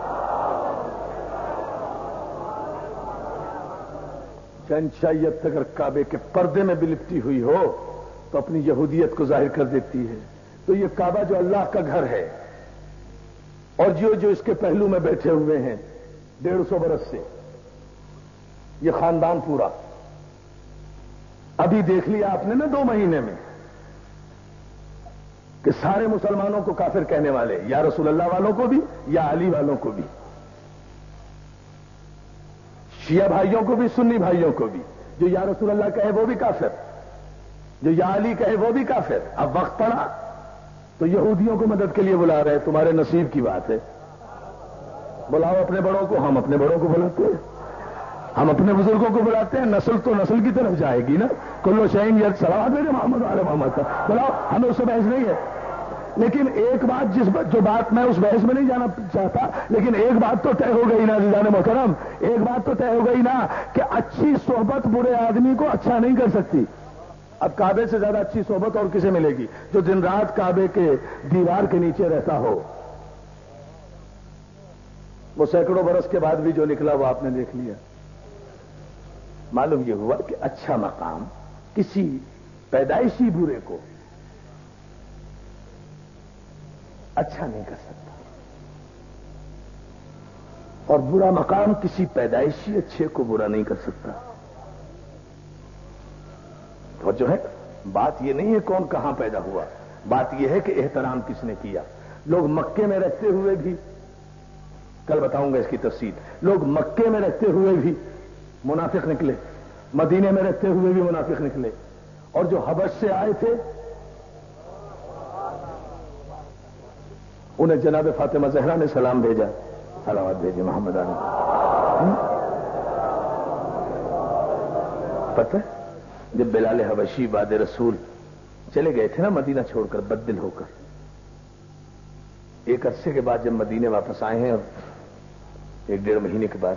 شہنشاہیت اگر کعبے کے پردے میں بھی لپٹی ہوئی ہو تو اپنی یہودیت کو ظاہر کر دیتی ہے. تو یہ کعبہ جو اللہ کا گھر ہے, اور جو جو اس کے پہلو میں بیٹھے ہوئے ہیں ڈیڑھ سو برس سے, یہ خاندان پورا, ابھی دیکھ لیا آپ نے نا دو مہینے میں کہ سارے مسلمانوں کو کافر کہنے والے, یا رسول اللہ والوں کو بھی یا علی والوں کو بھی, شیعہ بھائیوں کو بھی سنی بھائیوں کو بھی. جو یا رسول اللہ کہے وہ بھی کافر, جو یا علی کہے وہ بھی کافر. اب وقت پڑا تو یہودیوں کو مدد کے لیے بلا رہے. تمہارے نصیب کی بات ہے, بلاؤ اپنے بڑوں کو. ہم اپنے بڑوں کو بلاتے ہیں, ہم اپنے بزرگوں کو بلاتے ہیں. نسل تو نسل کی طرف جائے گی نا. کلو شہین یا صلوات میرے محمد علیہ محمد کا بلاؤ, ہمیں اس سے بحث نہیں ہے. لیکن ایک بات, جس جو بات میں اس بحث میں نہیں جانا چاہتا, لیکن ایک بات تو طے ہو گئی نا عزیزان محترم, ایک بات تو طے ہو گئی نا کہ اچھی صحبت برے آدمی کو اچھا نہیں کر سکتی. اب کعبے سے زیادہ اچھی صحبت اور کسے ملے گی؟ جو دن رات کعبے کے دیوار کے نیچے رہتا ہو. وہ سینکڑوں برس کے بعد بھی جو نکلا وہ آپ نے دیکھ لیا. معلوم یہ ہوا کہ اچھا مقام کسی پیدائشی برے کو اچھا نہیں کر سکتا، اور برا مقام کسی پیدائشی اچھے کو برا نہیں کر سکتا. اور جو ہے بات یہ نہیں ہے کون کہاں پیدا ہوا، بات یہ ہے کہ احترام کس نے کیا. لوگ مکے میں رہتے ہوئے بھی، کل بتاؤں گا اس کی تفصیل، لوگ مکے میں رہتے ہوئے بھی منافق نکلے، مدینے میں رہتے ہوئے بھی منافق نکلے، اور جو حبش سے آئے تھے انہیں جناب فاطمہ زہرا نے سلام بھیجا، صلوات بھیجے محمد علی. پتہ جب بلال حبشی بعد رسول چلے گئے تھے نا مدینہ چھوڑ کر بددل ہو کر، ایک عرصے کے بعد جب مدینے واپس آئے ہیں، اب ایک ڈیڑھ مہینے کے بعد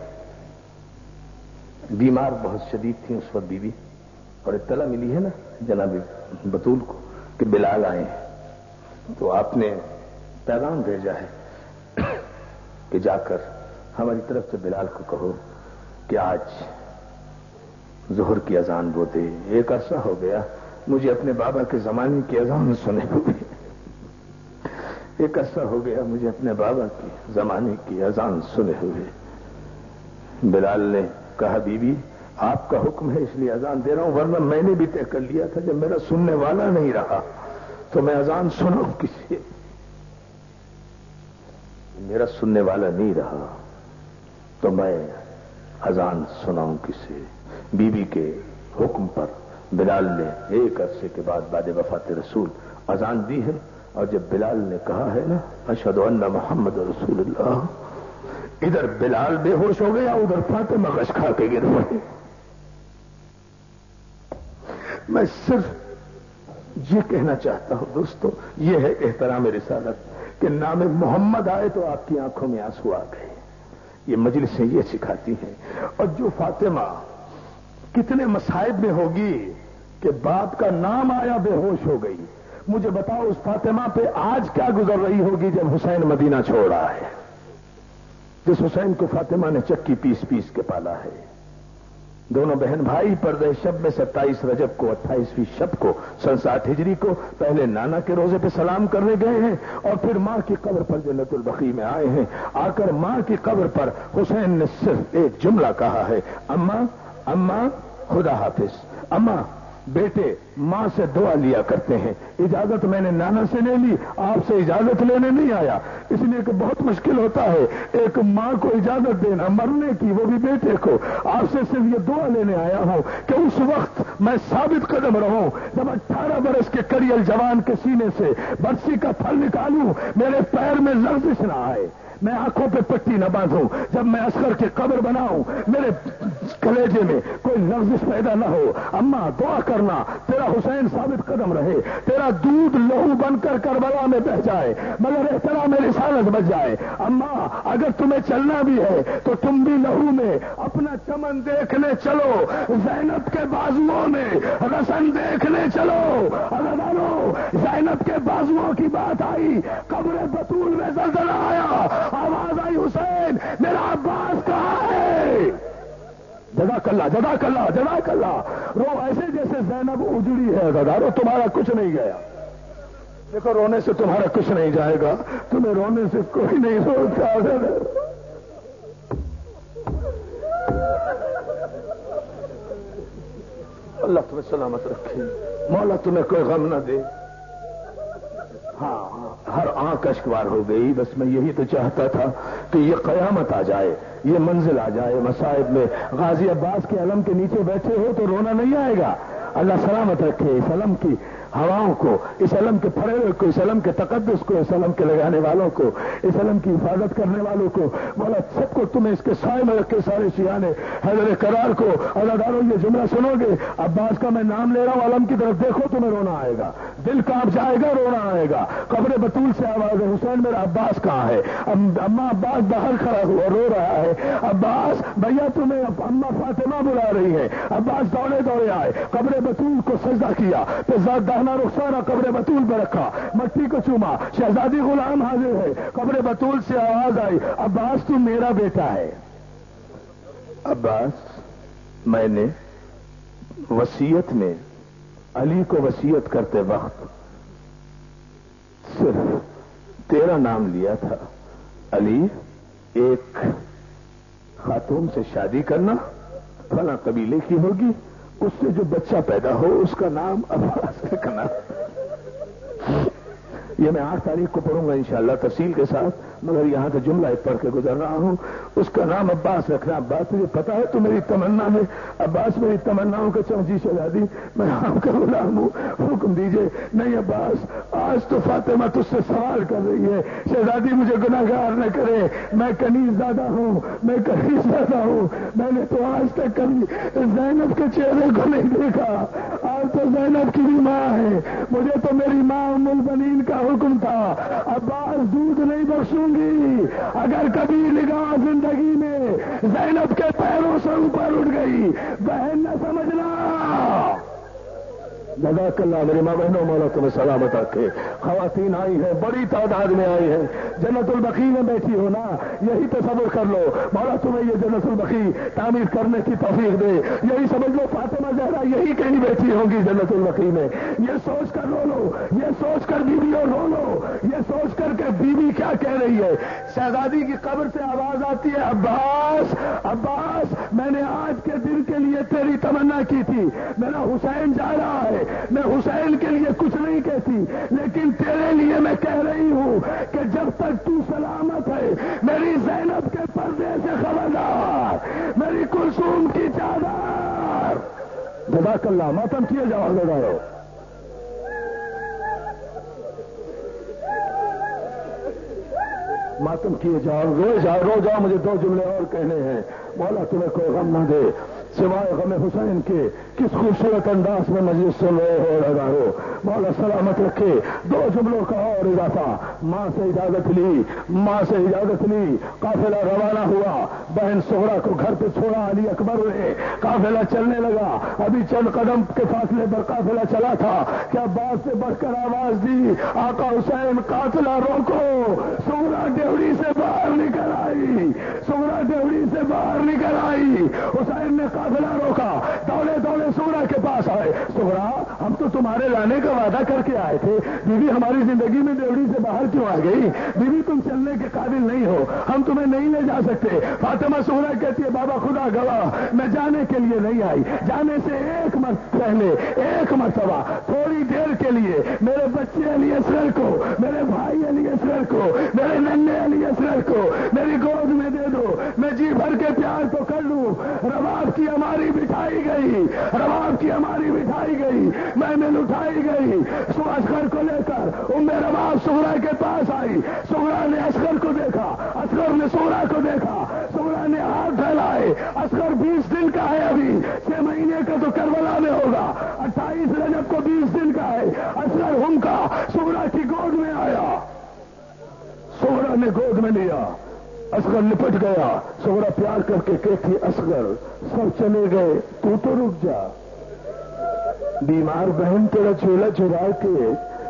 بیمار بہت شدید تھی اس وقت بیوی، اور اطلاع ملی ہے نا جناب بطول کو کہ بلال آئے ہیں، تو آپ نے پیغام بھیجا ہے کہ جا کر ہماری طرف سے بلال کو کہو کہ آج ظہر کی اذان وہ دے. ایک عرصہ ہو گیا مجھے اپنے بابا کے زمانے کی اذان سنے ہوئے، ایک عرصہ ہو گیا مجھے اپنے بابا کی زمانے کی اذان سنے ہوئے. بلال نے کہا بی بی آپ کا حکم ہے اس لیے اذان دے رہا ہوں، ورنہ میں نے بھی طے کر لیا تھا جب میرا سننے والا نہیں رہا تو میں اذان سناؤں کسی، میرا سننے والا نہیں رہا تو میں اذان سناؤں کسی. بی بی کے حکم پر بلال نے ایک عرصے کے بعد بعد وفات رسول اذان دی ہے، اور جب بلال نے کہا ہے نا اشہد ان محمد رسول اللہ، ادھر بلال بے ہوش ہو گیا، ادھر فاطمہ غش کھا کے گر پڑی. میں صرف یہ کہنا چاہتا ہوں دوستو، یہ ہے احترام رسالت کہ نام محمد آئے تو آپ کی آنکھوں میں آنسو آ گئے. یہ مجلسیں یہ سکھاتی ہیں. اور جو فاطمہ کتنے مصائب میں ہوگی کہ باپ کا نام آیا بے ہوش ہو گئی، مجھے بتاؤ اس فاطمہ پہ آج کیا گزر رہی ہوگی جب حسین مدینہ چھوڑ رہا ہے، جس حسین کو فاطمہ نے چکی پیس پیس کے پالا ہے. دونوں بہن بھائی پردہ شب میں ستائیس رجب کو اٹھائیسویں شب کو سن ساٹھ ہجری کو پہلے نانا کے روزے پہ سلام کرنے گئے ہیں، اور پھر ماں کی قبر پر جنت البقیع میں آئے ہیں. آ کر ماں کی قبر پر حسین نے صرف ایک جملہ کہا ہے، اماں اماں خدا حافظ. اماں بیٹے ماں سے دعا لیا کرتے ہیں، اجازت میں نے نانا سے لے لی، آپ سے اجازت لینے نہیں آیا، اس لیے کہ بہت مشکل ہوتا ہے ایک ماں کو اجازت دینا مرنے کی، وہ بھی بیٹے کو. آپ سے صرف یہ دعا لینے آیا ہوں کہ اس وقت میں ثابت قدم رہوں جب اٹھارہ برس کے کریل جوان کے سینے سے برسی کا پھل نکالوں، میرے پیر میں لرزش نہ آئے، میں آنکھوں پہ پٹی نہ باندھوں، جب میں اصغر کی قبر بناؤں میرے کلیجے میں کوئی لرزش پیدا نہ ہو. اماں دعا کرنا تیرا حسین ثابت قدم رہے، تیرا دودھ لہو بن کر کربلا میں بہ جائے مگر احترام رسالت بچ جائے. اماں اگر تمہیں چلنا بھی ہے تو تم بھی لہو میں اپنا چمن دیکھنے چلو، زینب کے بازوؤں میں رسن دیکھنے چلو. اللہ زینب کے بازوؤں کی بات آئی، قبر بطول میں زلزلہ آیا، آواز آئی حسین میرا عباس کہاں ہے؟ جزاک اللہ جزاک اللہ جزاک اللہ. رو ایسے جیسے زینب اجڑی ہے غدارو، تمہارا کچھ نہیں گیا. دیکھو رونے سے تمہارا کچھ نہیں جائے گا، تمہیں رونے سے کوئی نہیں روکتا. اللہ تمہیں سلامت رکھے، مولا تمہیں کوئی غم نہ دے. ہاں ہر آنکھ اشکوار ہو گئی. بس میں یہی تو چاہتا تھا کہ یہ قیامت آ جائے، یہ منزل آ جائے. مصائب میں غازی عباس کے علم کے نیچے بیٹھے ہو تو رونا نہیں آئے گا. اللہ سلامت رکھے اس علم کی ہواؤں کو، اس علم کے پھڑے ہوئے کو، اس علم کے تقدس کو، اس علم کے لگانے والوں کو، اس علم کی حفاظت کرنے والوں کو. مولا سب کو تمہیں اس کے سائے میں رکھ کے سارے شیعان حیدر کرار کو. اللہ دارو یہ جملہ سنو گے، عباس کا میں نام لے رہا ہوں، علم کی طرف دیکھو تمہیں رونا آئے گا، دل کانپ جائے گا، رونا آئے گا. قبر بطول سے آواز ہے حسین میرا عباس کہاں ہے؟ اما عباس باہر کھڑا ہوا رو رہا ہے، عباس بھیا تمہیں اما فاطمہ بلا رہی ہے. عباس دوڑے دوڑے آئے، قبر بطول کو سجدہ کیا، پھر داہنا رخسارہ قبر بطول پر رکھا، مٹی کو چوما. شہزادی غلام حاضر ہے، قبر بطول سے آواز آئی عباس تو میرا بیٹا ہے. عباس میں نے وصیت میں علی کو وصیت کرتے وقت صرف तेरा नाम लिया था अली, एक खातून से शादी करना, फला कबीले की होगी, उससे जो बच्चा पैदा हो उसका नाम अब्बास रखना। ये मैं आठ तारीख को पढ़ूंगा इंशाअल्लाह तफसील के साथ, मगर यहां से जुमला एक पढ़ के गुजर रहा हूं। उसका नाम अब्बास रखना। अब्बास तुझे पता है तो मेरी तमन्ना है, अब्बास मेरी तमन्नाओं के चौंची शहजादी, मैं आपका गुलाम हूं, हुक्म दीजिए। नहीं अब्बास, आज तो फातिमा तुझसे सवाल कर रही है, शहजादी मुझे गुनाहगार न करे, मैं कनीज ज्यादा हूं, मैं कनीज ज्यादा हूं, मैंने तो आज तक कभी जैनब के चेहरे को नहीं देखा, आज तो जैनब की भी माँ है, मुझे तो मेरी माँ उम्मुल बनीन का हुक्म था, अब्बास दूध नहीं बख्शूंगी अगर कभी निगाह जिंदगी में ज़ैनब के पैरों से ऊपर उठ गई। बहन न समझना, जज़ाकल्लाह। मेरी माँ बहनों, मौला तुम्हें सलामत रखे। खवातीन आई है, बड़ी तादाद में आई है, जन्नतुल बकी में बैठी हो ना, यही तसव्वुर कर लो, मौला तुम्हें ये जन्नतुल बकी तामीर करने की तौफीक दे। यही समझ लो फातिमा ज़हरा यही कहीं बैठी होंगी जन्नतुल बकी में। ये सोच कर रो लो, ये सोच कर बीवियों रो लो, ये सोच कर के बीवी क्या कह रही है। शहजादी की कब्र से आवाज आती है, अब्बास अब्बास, मैंने आज के दिन के लिए तेरी तमन्ना की थी, मेरा हुसैन जा रहा है, मैं हुसैन के लिए कुछ नहीं कहती, लेकिन तेरे लिए मैं कह रही हूं कि जब तक तू सलामत है, मेरी ज़ैनब के पर्दे से खबरदार, मेरी कुलसूम की चादर। जज़ाकल्लाह। मातम किए जाओ, लगाओ। मातम किए जाओ, रो जाओ, रो जाओ। मुझे दो जुमले और कहने हैं, मौला तुम्हें कोई गम न दे सिवाय गम हुसैन के। किस खूबसूरत अंदाज में मजलिस सुन रहे हो लगाओ, मौला सलामत रखे। दो जुमलों का और इजाफा, माँ से इजाजत ली, माँ से इजाजत ली, काफिला रवाना हुआ, बहन सोहरा को घर पे छोड़ा, अली अकबर ने काफिला चलने लगा। अभी चंद कदम के फासले पर काफिला चला था, क्या बात से बढ़कर आवाज दी, आका हुसैन काफिला रोको। सोहरा डेवड़ी से बाहर निकल आई, सोहरा डेवड़ी से बाहर निकल आई। हुसैन ने काफिला रोका, दौड़े दौड़े सोहरा के पास आए। सोहरा, हम तो तुम्हारे लाने का वादा करके आए थे, बीवी हमारी जिंदगी में डेवड़ी से बाहर क्यों आ गई? बीवी तुम चलने के काबिल नहीं हो, हम तुम्हें नहीं ले जा सकते। फातिमा सोहरा कहती है, बाबा खुदा गवाह, मैं जाने के लिए नहीं आई, जाने से एक मत पहले एक मरतबा थोड़ी देर के लिए मेरे बच्चे अली असगर को, मेरे भाई अली असगर को, मेरे नन्हे अली असगर को मेरी गोद में दे दो, मैं जी भर के प्यार तो कर लूं। रबाब की हमारी बिठाई गई, रबाब की हमारी बिठाई गई, महमिल उठाई गई। सो असगर को लेकर उम्मे रबाब सोहरा के पास आई। सोहरा ने असगर को देखा, असगर ने सोहरा को देखा, सोहरा ने हाथ फैलाए। असगर बीस दिन का है, अभी छह महीने का तो करबला में होगा, अट्ठाईस रजब को बीस दिन का है। असगर हुमका सोहरा की गोद में आया, सोहरा ने गोद में लिया, असगर निपट गया। सोहरा प्यार करके कहती, असगर सब चले गए, तू तो रुक जा, बीमार बहन तेरा चूल्हा चुरा के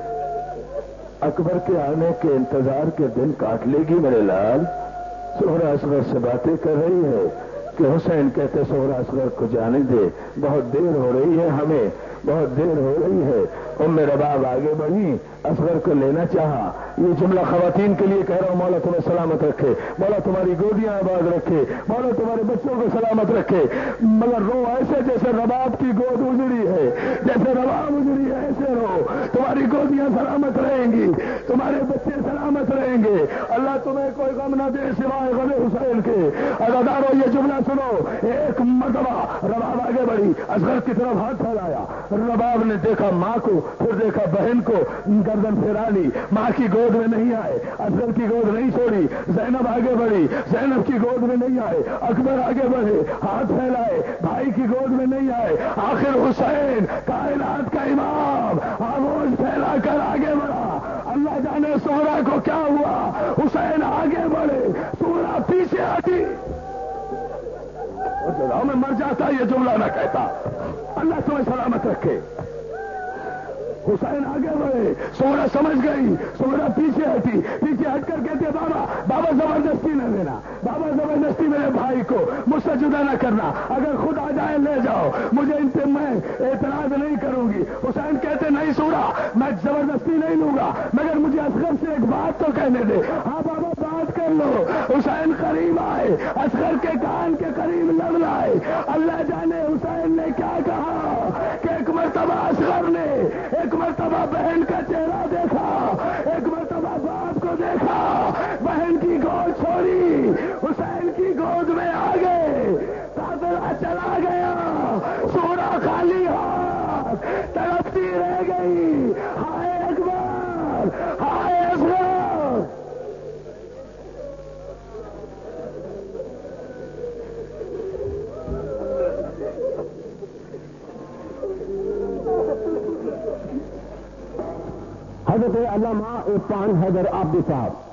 अकबर के आने के इंतजार के दिन काट लेगी मेरे लाल। सोहरा असगर से बातें कर रही है कि हुसैन कहते, सोहरा असगर को जाने दे, बहुत देर हो रही है, हमें बहुत देर हो रही है। उम्मे रबाब आगे बढ़ी, असगर को लेना चाहा। ये जुमला खवातीन के लिए कह रहा हूं, मौला तुम्हें सलामत रखे, मौला तुम्हारी गोदियां आबाद रखे, मौला तुम्हारे बच्चों को सलामत रखे। मगर रो ऐसे जैसे रबाब की गोद उजड़ी है, जैसे रबाब उजड़ी है ऐसे रो। तुम्हारी गोदियां सलामत रहेंगी, तुम्हारे बच्चे सलामत रहेंगे, अल्लाह तुम्हें कोई गम न दे सिवाय गम हुसैन के। अदादारो ये जुमला सुनो, एक मरतबा रबाब आगे बढ़ी, असगर की तरफ हाथ फैलाया, रबाब ने देखा माँ को, फिर देखा बहन को, गर्दन फैला ली, माँ की गोद में नहीं आए, असगर की गोद नहीं छोड़ी। ज़ैनब आगे बढ़ी, ज़ैनब की गोद में नहीं आए। अकबर आगे बढ़े, हाथ फैलाए, भाई की गोद में नहीं आए। आखिर हुसैन कायनात का इमाम आवाज फैला कर आगे बढ़ा। अल्लाह जाने सोहरा को क्या हुआ, हुसैन आगे बढ़े, सोहरा पीछे हटी। मैं मर जाता ये जुमला ना कहता। अल्लाह तुम्हें सलामत रखे। حسین آگے بڑھے، سورا سمجھ گئی، سورا پیچھے ہٹی، پیچھے ہٹ کر کہتے بابا بابا زبردستی نہ دینا، بابا زبردستی میرے بھائی کو مجھ سے جدا نہ کرنا، اگر خود آ جائے لے جاؤ، مجھے ان پہ میں اعتراض نہیں کروں گی۔ حسین کہتے نہیں سورا میں زبردستی نہیں لوں گا، مگر مجھے اصغر سے ایک بات تو کہنے دے۔ ہاں بابا بات کر لو۔ حسین قریب آئے، اصغر کے کان کے قریب لگ لائے، اللہ جانے حسین نے کیا کہا کہ ایک مرتبہ اصغر نے ایک مرتبہ بہن کا چہرہ دیکھا، ایک مرتبہ باپ کو دیکھا، بہن کی گود چھوڑی، حسین کی گود میں آ گئے، قافلہ چلا گیا، سورا خالی ہاتھ تڑپتی رہ گئی، ہائے اکبر ہائے اصغر۔ حضرت علامہ عرفان حیدر عابدی صاحب